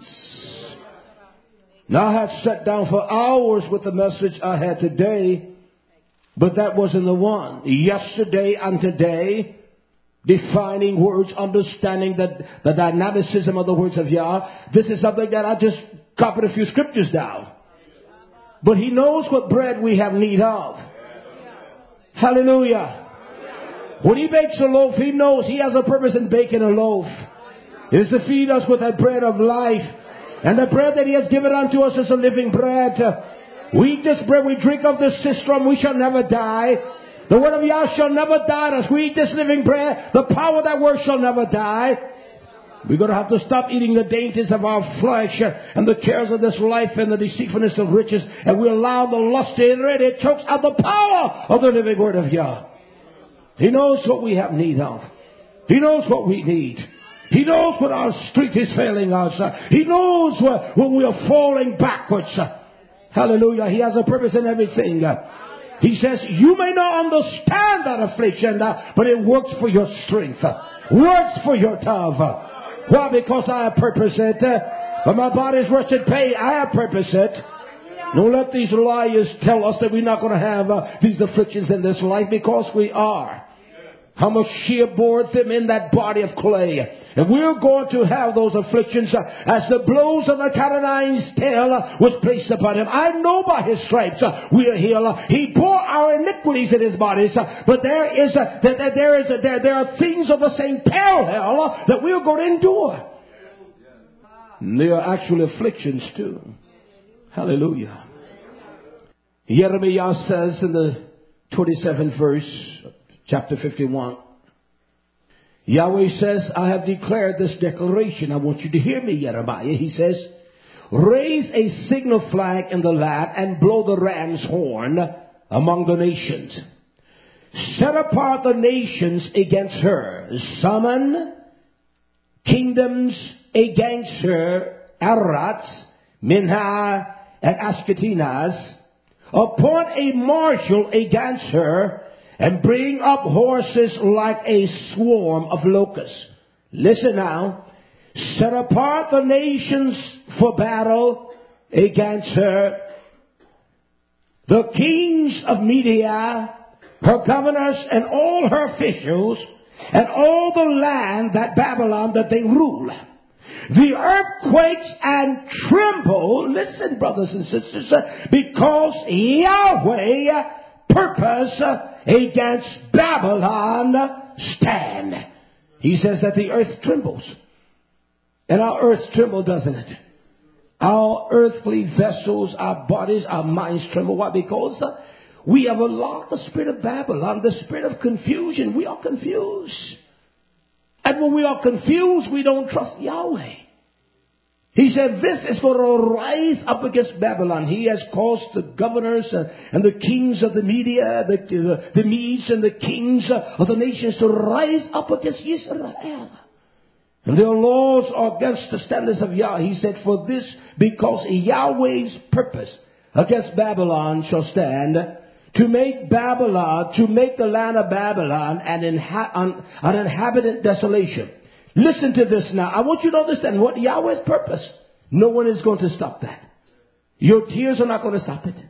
Now I had sat down for hours with the message I had today, but that wasn't the one. Yesterday and today, defining words, understanding that the dynamicism of the words of Yah. This is something that I just copied a few scriptures down. But he knows what bread we have need of. Hallelujah. When he bakes a loaf, he knows he has a purpose in baking a loaf. It is to feed us with that bread of life. And the bread that he has given unto us is a living bread. We eat this bread, we drink of this sistrum, we shall never die. The word of Yah shall never die as we eat this living bread. The power of that word shall never die. We're going to have to stop eating the dainties of our flesh and the cares of this life and the deceitfulness of riches. And we allow the lust to enter it. It chokes out the power of the living word of Yah. He knows what we have need of. He knows what we need. He knows when our strength is failing us. He knows when we are falling backwards. Hallelujah. He has a purpose in everything. He says, you may not understand that affliction, but it works for your strength. Works for your Tav. Why? Because I have purpose it. But my body's wretched pain, I have purpose it. Don't let these liars tell us that we're not going to have uh, these afflictions in this life, because we are. How Mashiach bore them in that body of clay. And we're going to have those afflictions uh, as the blows of the cat o' nine's tail uh, was placed upon him. I know by his stripes uh, we are healed. Uh, he bore our iniquities in his bodies. Uh, but there is a, there, there is a, there, there are things of the same parallel uh, that we're going to endure. And there are actual afflictions too. Hallelujah. Jeremiah says in the twenty-seventh verse, chapter fifty-one, Yahweh says, I have declared this declaration. I want you to hear me, Jeremiah. He says, raise a signal flag in the land and blow the ram's horn among the nations. Set apart the nations against her. Summon kingdoms against her. Arats, Minha, and Ashkenaz. Appoint a marshal against her. And bring up horses like a swarm of locusts. Listen now. Set apart the nations for battle against her. The kings of Media, her governors and all her officials, and all the land that Babylon that they rule. The earth quakes and tremble. Listen, brothers and sisters, because Yahweh purpose against Babylon stand. He says that the earth trembles. And our earth trembles, doesn't it? Our earthly vessels, our bodies, our minds tremble. Why? Because uh, we have allowed the spirit of Babylon, the spirit of confusion. We are confused. And when we are confused, we don't trust Yahweh. He said, this is going to rise up against Babylon. He has caused the governors uh, and the kings of the Media, the, the, the Medes and the kings uh, of the nations to rise up against Israel. And their laws are against the standards of Yah. He said, for this, because Yahweh's purpose against Babylon shall stand, to make Babylon, to make the land of Babylon an, inha- an, an inhabited desolation. Listen to this now. I want you to understand what Yahweh's purpose. No one is going to stop that. Your tears are not going to stop it.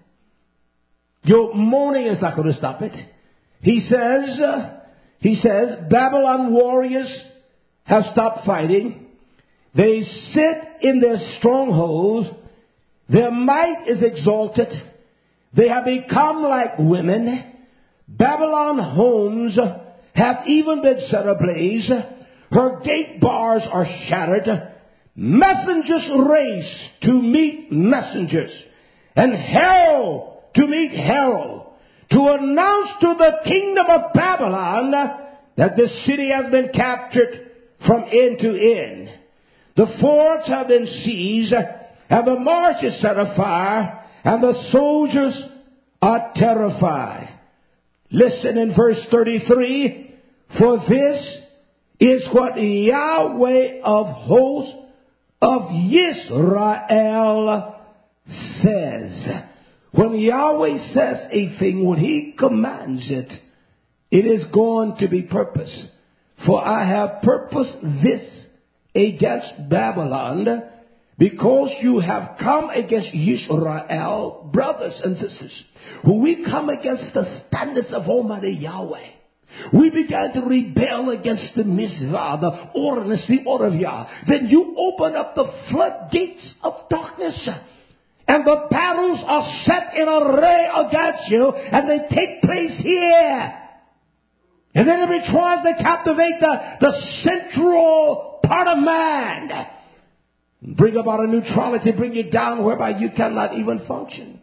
Your mourning is not going to stop it. He says, uh, he says, Babylon warriors have stopped fighting. They sit in their strongholds. Their might is exalted. They have become like women. Babylon homes have even been set ablaze. Her gate bars are shattered. Messengers race to meet messengers. And hell to meet hell. To announce to the kingdom of Babylon that this city has been captured from end to end. The forts have been seized. And the marsh is set afire. And the soldiers are terrified. Listen in verse thirty-three. For this is what Yahweh of hosts of Israel says. When Yahweh says a thing, when He commands it, it is going to be purpose. For I have purposed this against Babylon, because you have come against Israel, brothers and sisters. When we come against the standards of Almighty Yahweh, we began to rebel against the mitzvah, the ordinance, the order of Yah. Then you open up the floodgates of darkness. And the battles are set in array against you. And they take place here. And then it tries to captivate the, the central part of man. Bring about a neutrality, bring you down whereby you cannot even function.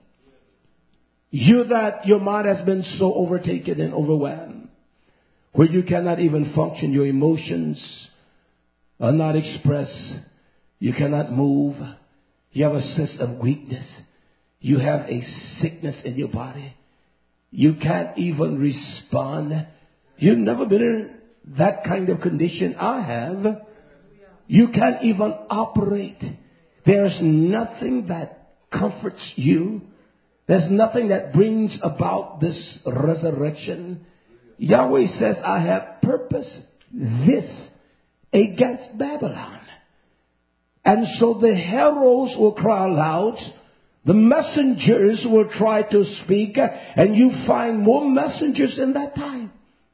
You that your mind has been so overtaken and overwhelmed, where you cannot even function. Your emotions are not expressed. You cannot move. You have a sense of weakness. You have a sickness in your body. You can't even respond. You've never been in that kind of condition. I have. You can't even operate. There's nothing that comforts you. There's nothing that brings about this resurrection. Yahweh says, I have purposed this against Babylon. And so the heralds will cry aloud. The messengers will try to speak. And you find more messengers in that time.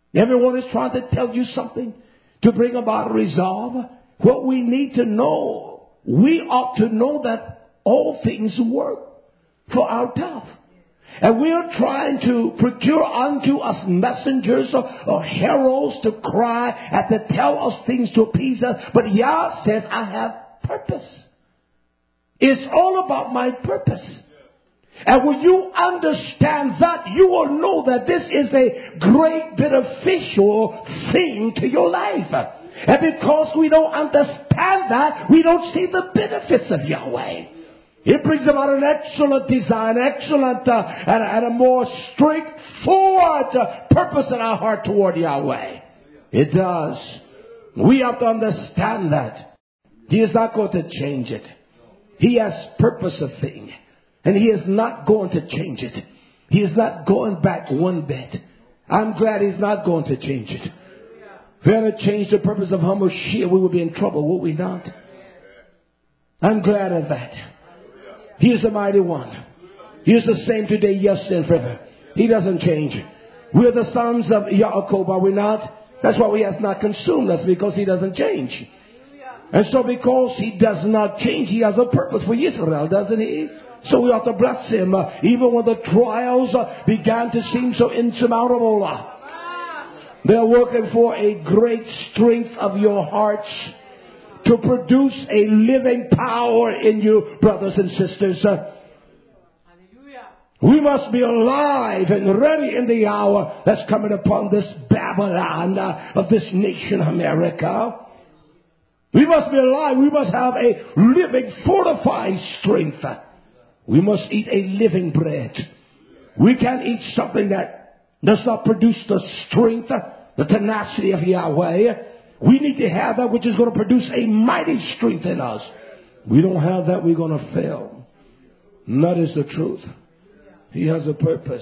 Everyone is trying to tell you something to bring about resolve. What we need to know, we ought to know that all things work for our good. And we are trying to procure unto us messengers or, or heralds to cry and to tell us things to appease us. But Yah says, I have purpose. It's all about my purpose. And when you understand that, you will know that this is a great beneficial thing to your life. And because we don't understand that, we don't see the benefits of Yahweh. It brings about an excellent design, excellent uh, and, and a more straightforward uh, purpose in our heart toward Yahweh. It does. We have to understand that. He is not going to change it. He has purpose of thing. And He is not going to change it. He is not going back one bit. I'm glad He's not going to change it. If we had to change the purpose of HaMashiach, we would be in trouble, would we not? I'm glad of that. He is the mighty one. He is the same today, yesterday, and forever. He doesn't change. We are the sons of Yaakov, are we not? That's why He has not consumed us, because He doesn't change. And so because He does not change, He has a purpose for Israel, doesn't He? So we ought to bless Him, uh, even when the trials uh, began to seem so insurmountable. Uh, they're working for a great strength of your hearts, to produce a living power in you, brothers and sisters. Uh, we must be alive and ready in the hour that's coming upon this Babylon uh, of this nation, America. We must be alive. We must have a living, fortified strength. We must eat a living bread. We can't eat something that does not produce the strength, the tenacity of Yahweh. We need to have that which is going to produce a mighty strength in us. We don't have that, we're going to fail. And that is the truth. He has a purpose.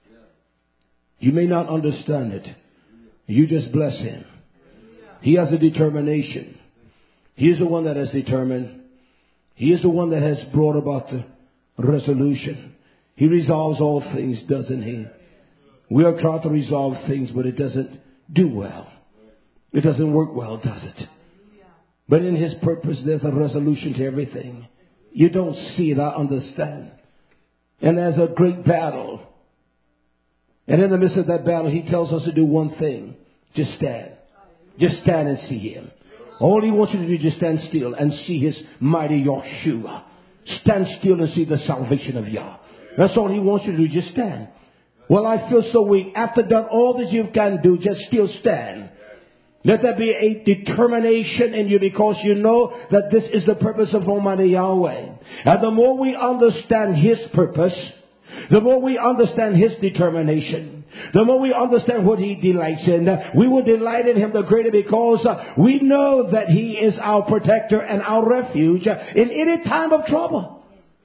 You may not understand it. You just bless Him. He has a determination. He is the one that has determined. He is the one that has brought about the resolution. He resolves all things, doesn't He? We are trying to resolve things, but it doesn't do well. It doesn't work well, does it? But in His purpose, there's a resolution to everything. You don't see it, I understand. And there's a great battle. And in the midst of that battle, He tells us to do one thing. Just stand. Just stand and see Him. All He wants you to do is just stand still and see His mighty Yahshua. Stand still and see the salvation of Yah. That's all He wants you to do, just stand. Well, I feel so weak. After done all that you can do, just still stand. Let there be a determination in you, because you know that this is the purpose of Almighty Yahweh. And the more we understand His purpose, the more we understand His determination, the more we understand what He delights in, we will delight in Him the greater, because we know that He is our protector and our refuge in any time of trouble.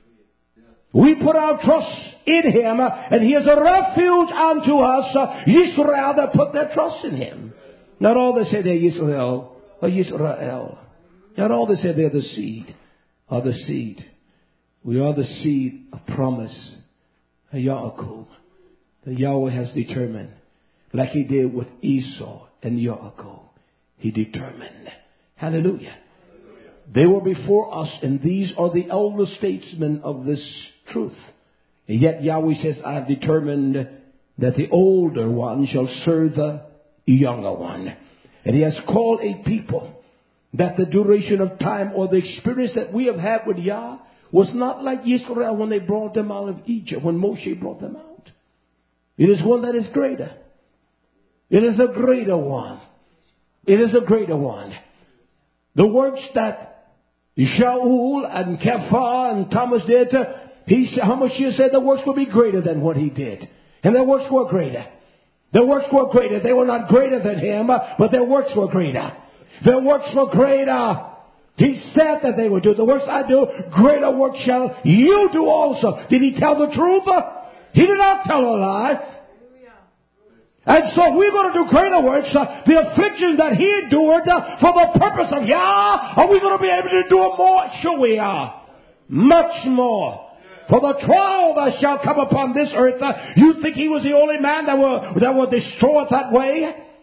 We put our trust in Him, and He is a refuge unto us, Israel, that put their trust in Him. Not all that say they're Israel or Israel. Not all that say they're the seed are the seed. We are the seed of promise. Yaakov. That Yahweh has determined. Like He did with Esau and Yaakov. He determined. Hallelujah. They were before us, and these are the elder statesmen of this truth. And yet Yahweh says, I have determined that the older one shall serve the younger one. And He has called a people that the duration of time or the experience that we have had with Yah was not like Israel when they brought them out of Egypt, when Moshe brought them out. It is one that is greater. It is a greater one. It is a greater one. The works that Shaul and Kephah and Thomas did, he said, HaMashiach said the works will be greater than what he did. And their works were greater. Their works were greater. They were not greater than him, but their works were greater. Their works were greater. He said that they would do the works I do. Greater works shall you do also. Did he tell the truth? He did not tell a lie. And so we're going to do greater works. Uh, the affliction that he endured uh, for the purpose of Yah, are we going to be able to do it more? Sure we are. Much more. For the trial that shall come upon this earth, uh, you think he was the only man that will, that will destroy it that way?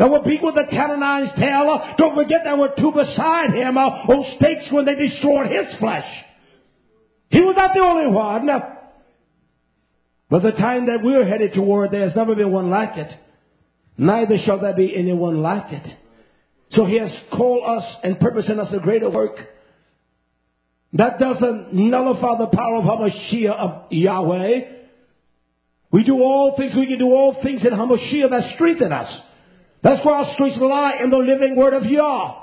that were beat with the cat o' nine's tail. Don't forget there were two beside him on stakes when they destroyed his flesh. He was not the only one. But the time that we're headed toward, there has never been one like it. Neither shall there be anyone like it. So he has called us and purposed in us a greater work. That doesn't nullify the power of Hamashiach of Yahweh. We do all things, we can do all things in Hamashiach that strengthen us. That's where our strength lie, in the living word of Yah.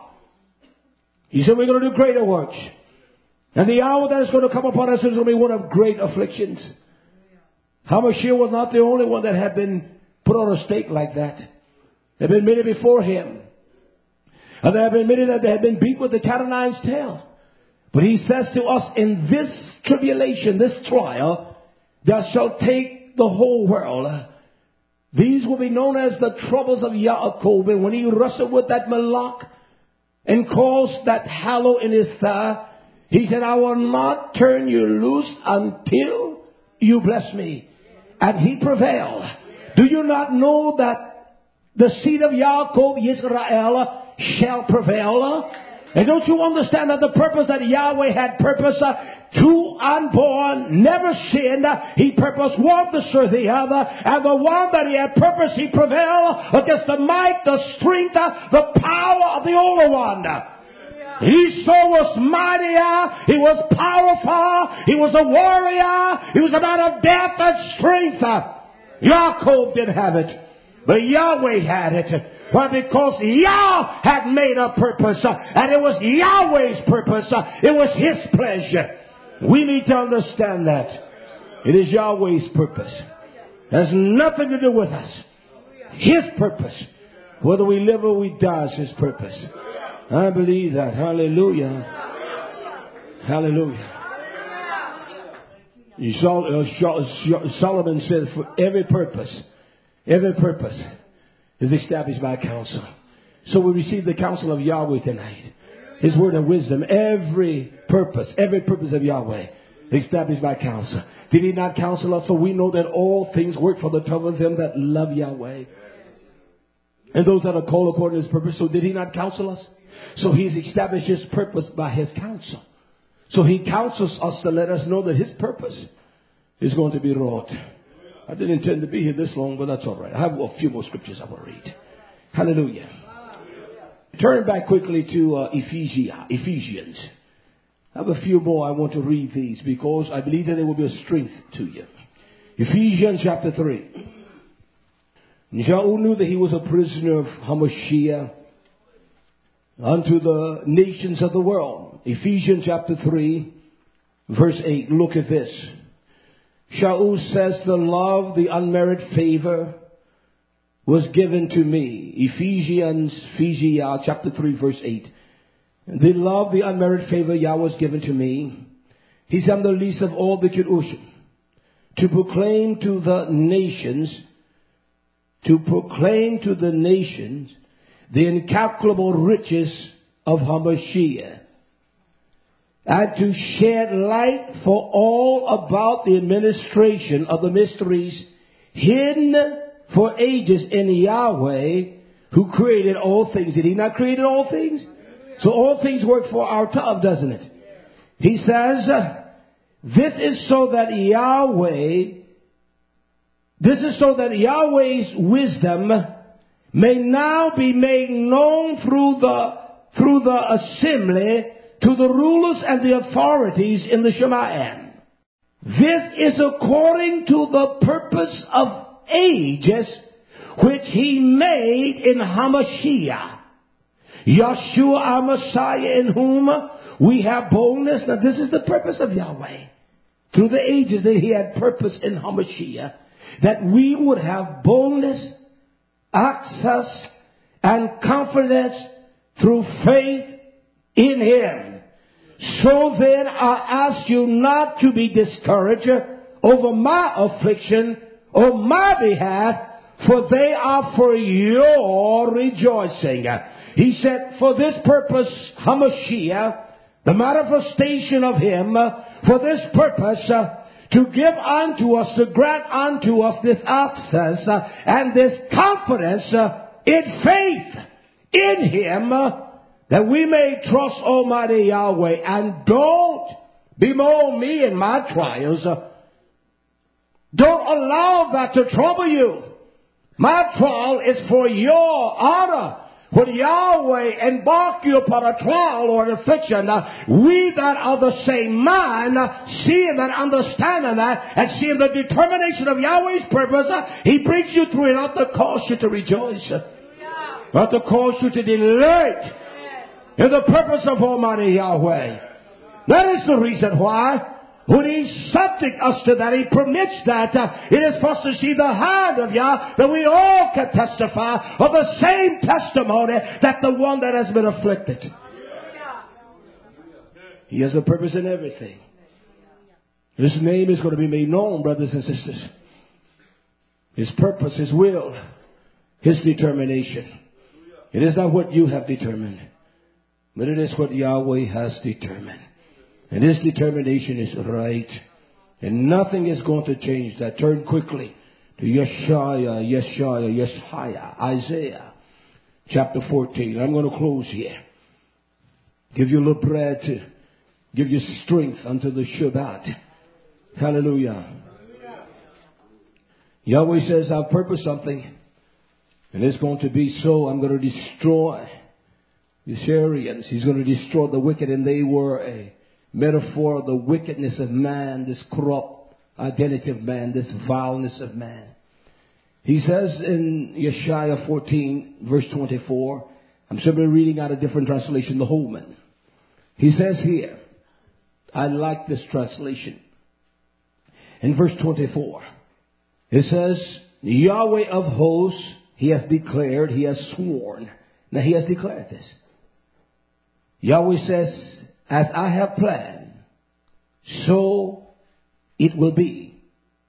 He said we're going to do greater works. And the hour that is going to come upon us is going to be one of great afflictions. Hamashiach was not the only one that had been put on a stake like that. There have been many before him. And there have been many that had been beat with the cat o' nine's tail. But he says to us, in this tribulation, this trial, thou shalt take the whole world. These will be known as the troubles of Yaakov. And when he wrestled with that Malach and caused that hallow in his thigh, he said, I will not turn you loose until you bless me. And he prevailed. Do you not know that the seed of Yaakov, Yisrael, shall prevail? And don't you understand that the purpose that Yahweh had purpose uh, two unborn, never sinned. Uh, he purposed one to serve the other. And the one that he had purpose, he prevailed against the might, the strength, uh, the power of the older one. He so was mightier. He was powerful. He was a warrior. He was a man of death and strength. Yaakov didn't have it, but Yahweh had it. Why? Because Yah had made a purpose, and it was Yahweh's purpose. It was His pleasure. We need to understand that. It is Yahweh's purpose. It has nothing to do with us. His purpose. Whether we live or we die is His purpose. I believe that. Hallelujah. Hallelujah. Solomon said, for every purpose, every purpose is established by counsel. So we receive the counsel of Yahweh tonight. His word of wisdom. Every purpose, every purpose of Yahweh established by counsel. Did He not counsel us? For we know that all things work for the tongue of them that love Yahweh, and those that are called according to His purpose. So did He not counsel us? So He's established His purpose by His counsel. So He counsels us to let us know that His purpose is going to be wrought. I didn't intend to be here this long, but that's all right. I have a few more scriptures I will read. Hallelujah. Turn back quickly to uh, Ephesians. I have a few more. I want to read these because I believe that they will be a strength to you. Ephesians chapter three. Shaul knew that he was a prisoner of Hamashiach unto the nations of the world. Ephesians chapter three, verse eight. Look at this. Shaul says, the love, the unmerited favor was given to me. Ephesians, Ephesians chapter three, verse eight. The love, the unmerited favor, Yah was given to me. He said, I'm the least of all the Kedushim, to proclaim to the nations, to proclaim to the nations the incalculable riches of Hamashiach, and to shed light for all about the administration of the mysteries hidden for ages in Yahweh, who created all things. Did He not create all things? So all things work for our time, doesn't it? He says, this is so that Yahweh, this is so that Yahweh's wisdom may now be made known through the, through the assembly to the rulers and the authorities in the Shemayim. This is according to the purpose of ages which He made in Hamashiach, Yeshua our Messiah, in whom we have boldness. Now this is the purpose of Yahweh. Through the ages that He had purpose in Hamashiach, that we would have boldness, access, and confidence through faith in Him. So then I ask you not to be discouraged over my affliction on my behalf, for they are for your rejoicing. He said, for this purpose, Hamashiach, the manifestation of Him, for this purpose, uh, to give unto us, to grant unto us this access uh, and this confidence uh, in faith in Him, that we may trust Almighty Yahweh, and don't bemoan me in my trials. Don't allow that to trouble you. My trial is for your honor. When Yahweh embark you upon a trial or an affliction, uh, we that are the same mind, uh, seeing that, understanding that, and seeing the determination of Yahweh's purpose, uh, He brings you through it, not to cause you to rejoice, uh, but to cause you to delight in the purpose of Almighty Yahweh. That is the reason why, when He subject us to that, He permits that, uh, it is for us to see the hand of Yah, that we all can testify of the same testimony that the one that has been afflicted. He has a purpose in everything. His name is going to be made known, brothers and sisters. His purpose, His will, His determination. It is not what you have determined, but it is what Yahweh has determined. And His determination is right. And nothing is going to change that. Turn quickly to Yeshaya, Yeshaya, Yeshaya, Isaiah, chapter fourteen. I'm going to close here. Give you a little bread to give you strength unto the Shabbat. Hallelujah. Yahweh says, I've purposed something, and it's going to be so. I'm going to destroy the Syrians. He's going to destroy the wicked, and they were a metaphor of the wickedness of man, this corrupt identity of man, this vileness of man. He says in Yeshaya fourteen, verse twenty-four, I'm simply reading out a different translation, the Holman. He says here, I like this translation. In verse twenty-four, it says, Yahweh of hosts, He has declared, He has sworn. Now He has declared this. Yahweh says, as I have planned, so it will be.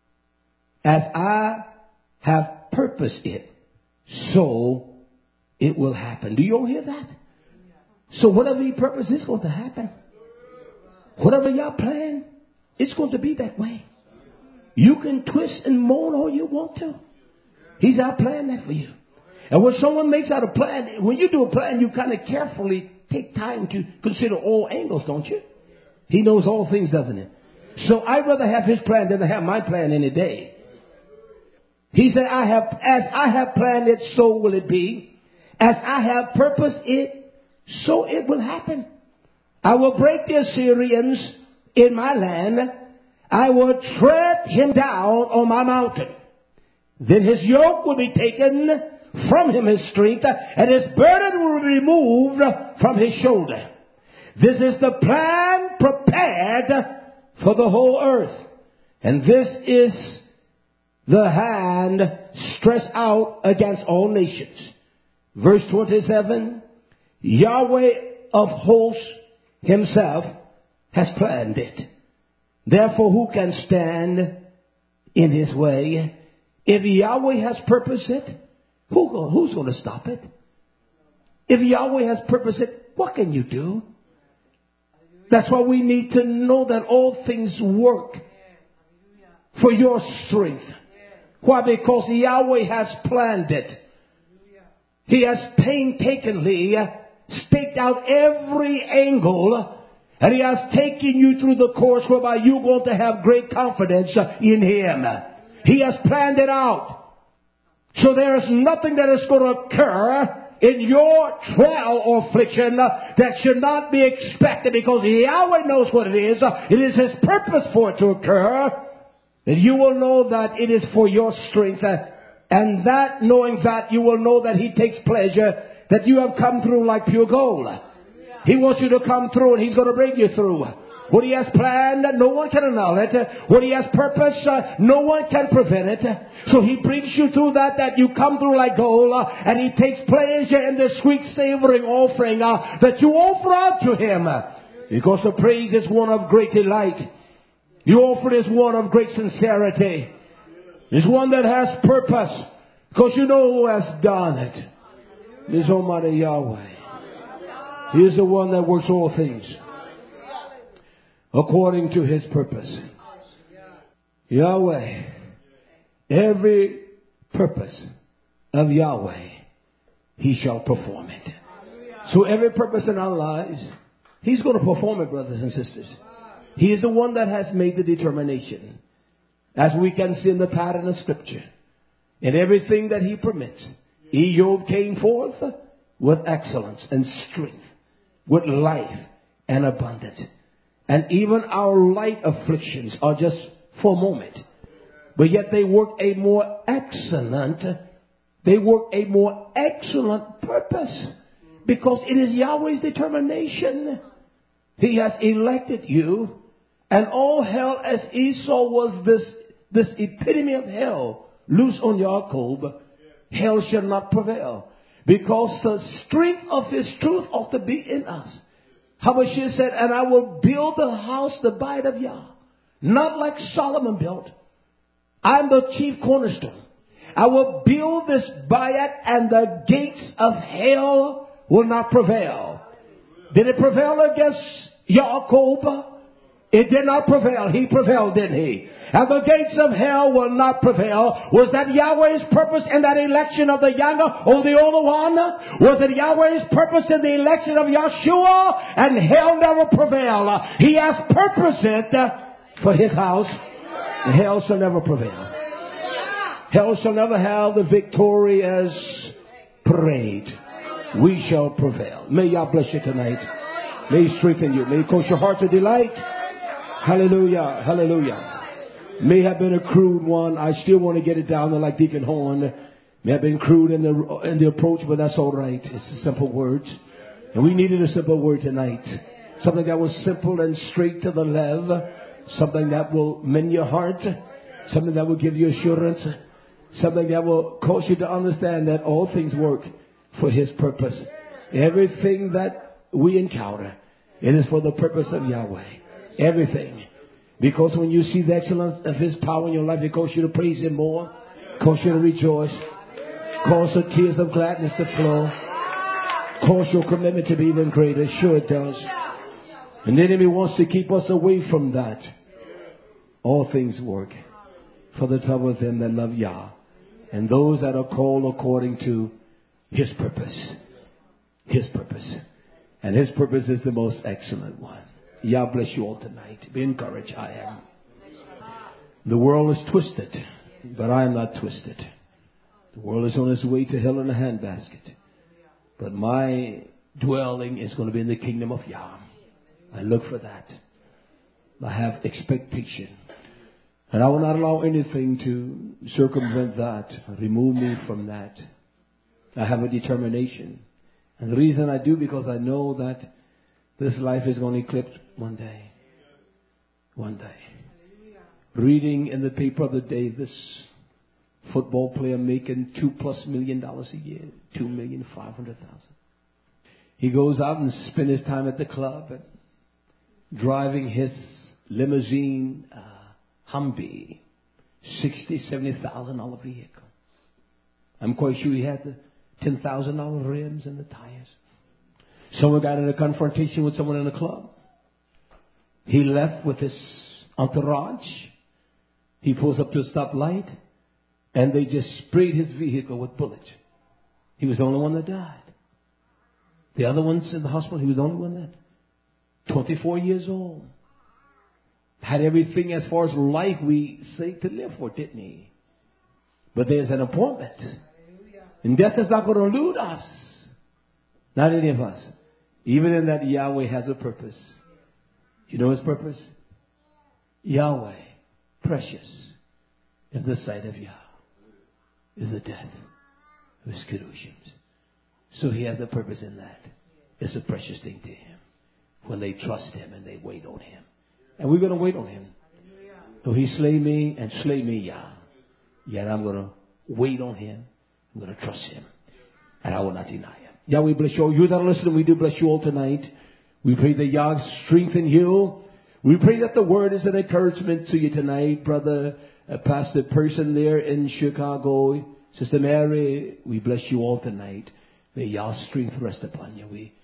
As I have purposed it, so it will happen. Do you all hear that? So whatever He purposed is going to happen. Whatever y'all plan, it's going to be that way. You can twist and moan all you want to. He's out planning that for you. And when someone makes out a plan, when you do a plan, you kind of carefully take time to consider all angles, don't you? He knows all things, doesn't He? So I'd rather have His plan than to have my plan any day. He said, I have, as I have planned it, so will it be. As I have purposed it, so it will happen. I will break the Assyrians in my land. I will tread him down on my mountain. Then his yoke will be taken from him, his strength, and his burden will be removed from his shoulder. This is the plan prepared for the whole earth. And this is the hand stretched out against all nations. Verse twenty-seven, Yahweh of hosts Himself has planned it. Therefore, who can stand in His way? If Yahweh has purposed it, who, who's going to stop it? If Yahweh has purposed it, what can you do? That's why we need to know that all things work for your strength. Why? Because Yahweh has planned it. He has painstakingly staked out every angle, and He has taken you through the course whereby you're going to have great confidence in Him. He has planned it out. So there is nothing that is going to occur in your trial or affliction that should not be expected, because Yahweh knows what it is. It is His purpose for it to occur. And you will know that it is for your strength. And that, knowing that, you will know that He takes pleasure that you have come through like pure gold. He wants you to come through, and He's going to bring you through. What He has planned, no one can annul it. What He has purposed, uh, no one can prevent it. So He brings you through that, that you come through like gold, uh, and He takes pleasure in the sweet savoring offering uh, that you offer unto Him. Because the praise is one of great delight. You offer is one of great sincerity. It's one that has purpose, because you know who has done it. It is Almighty Yahweh. He is the one that works all things according to His purpose. Yahweh, every purpose of Yahweh He shall perform it. So every purpose in our lives, He's going to perform it, brothers and sisters. He is the one that has made the determination. As we can see in the pattern of Scripture. In everything that He permits, Job came forth with excellence and strength, with life and abundance. And even our light afflictions are just for a moment. But yet they work a more excellent, they work a more excellent purpose. Because it is Yahweh's determination. He has elected you. And all hell, as Esau was this, this epitome of hell, loose on Jacob, hell shall not prevail. Because the strength of His truth ought to be in us. Habakkuk said, and I will build the house, the abide of Yah. Not like Solomon built. I'm the chief cornerstone. I will build this bayat, and the gates of hell will not prevail. Did it prevail against Jacob? It did not prevail. He prevailed, didn't he? And the gates of hell will not prevail. Was that Yahweh's purpose in that election of the younger or the older one? Was it Yahweh's purpose in the election of Yeshua? And hell never prevailed. He has purposed it for His house. And hell shall never prevail. Hell shall never have the victorious parade. We shall prevail. May Yah bless you tonight. May He strengthen you. May He cause your heart to delight. Hallelujah. Hallelujah. May have been a crude one. I still want to get it down there like Deacon Horn. May have been crude in the, in the approach, but that's all right. It's simple words. And we needed a simple word tonight. Something that was simple and straight to the lev. Something that will mend your heart. Something that will give you assurance. Something that will cause you to understand that all things work for His purpose. Everything that we encounter, it is for the purpose of Yahweh. Everything. Because when you see the excellence of His power in your life, it causes you to praise Him more. Cause you to rejoice. Cause the tears of gladness to flow. Cause your commitment to be even greater. Sure it does. And the enemy wants to keep us away from that. All things work for the love of them that love Yah. And those that are called according to His purpose. His purpose. And His purpose is the most excellent one. Yah bless you all tonight. Be encouraged. I am. The world is twisted, but I am not twisted. The world is on its way to hell in a handbasket. But my dwelling is going to be in the kingdom of Yah. I look for that. I have expectation. And I will not allow anything to circumvent that, remove me from that. I have a determination. And the reason I do, because I know that this life is going to eclipse one day. One day. Reading in the paper of the day, this football player making two plus million dollars a year. Two million five hundred thousand. He goes out and spends his time at the club and driving his limousine uh, Humvee. Sixty, seventy thousand dollar vehicle. I'm quite sure he had the ten thousand dollar rims and the tires. Someone got in a confrontation with someone in the club. He left with his entourage. He pulls up to a stoplight, and they just sprayed his vehicle with bullets. He was the only one that died. The other ones in the hospital, he was the only one that. twenty-four years old. Had everything as far as life we say to live for, didn't he? But there's an appointment. And death is not going to elude us. Not any of us. Even in that, Yahweh has a purpose. You know His purpose? Yahweh, precious in the sight of Yah, is the death of His Kedushim. So He has a purpose in that. It's a precious thing to Him when they trust Him and they wait on Him. And we're going to wait on Him. Though He slay me and slay me, Yah, yet I'm going to wait on Him. I'm going to trust Him. And I will not deny Him. Yah, we bless you all. You that are listening, we do bless you all tonight. We pray that Yah strengthen you. We pray that the word is an encouragement to you tonight. Brother, uh, Pastor Person there in Chicago, Sister Mary, we bless you all tonight. May Yah's strength rest upon you. We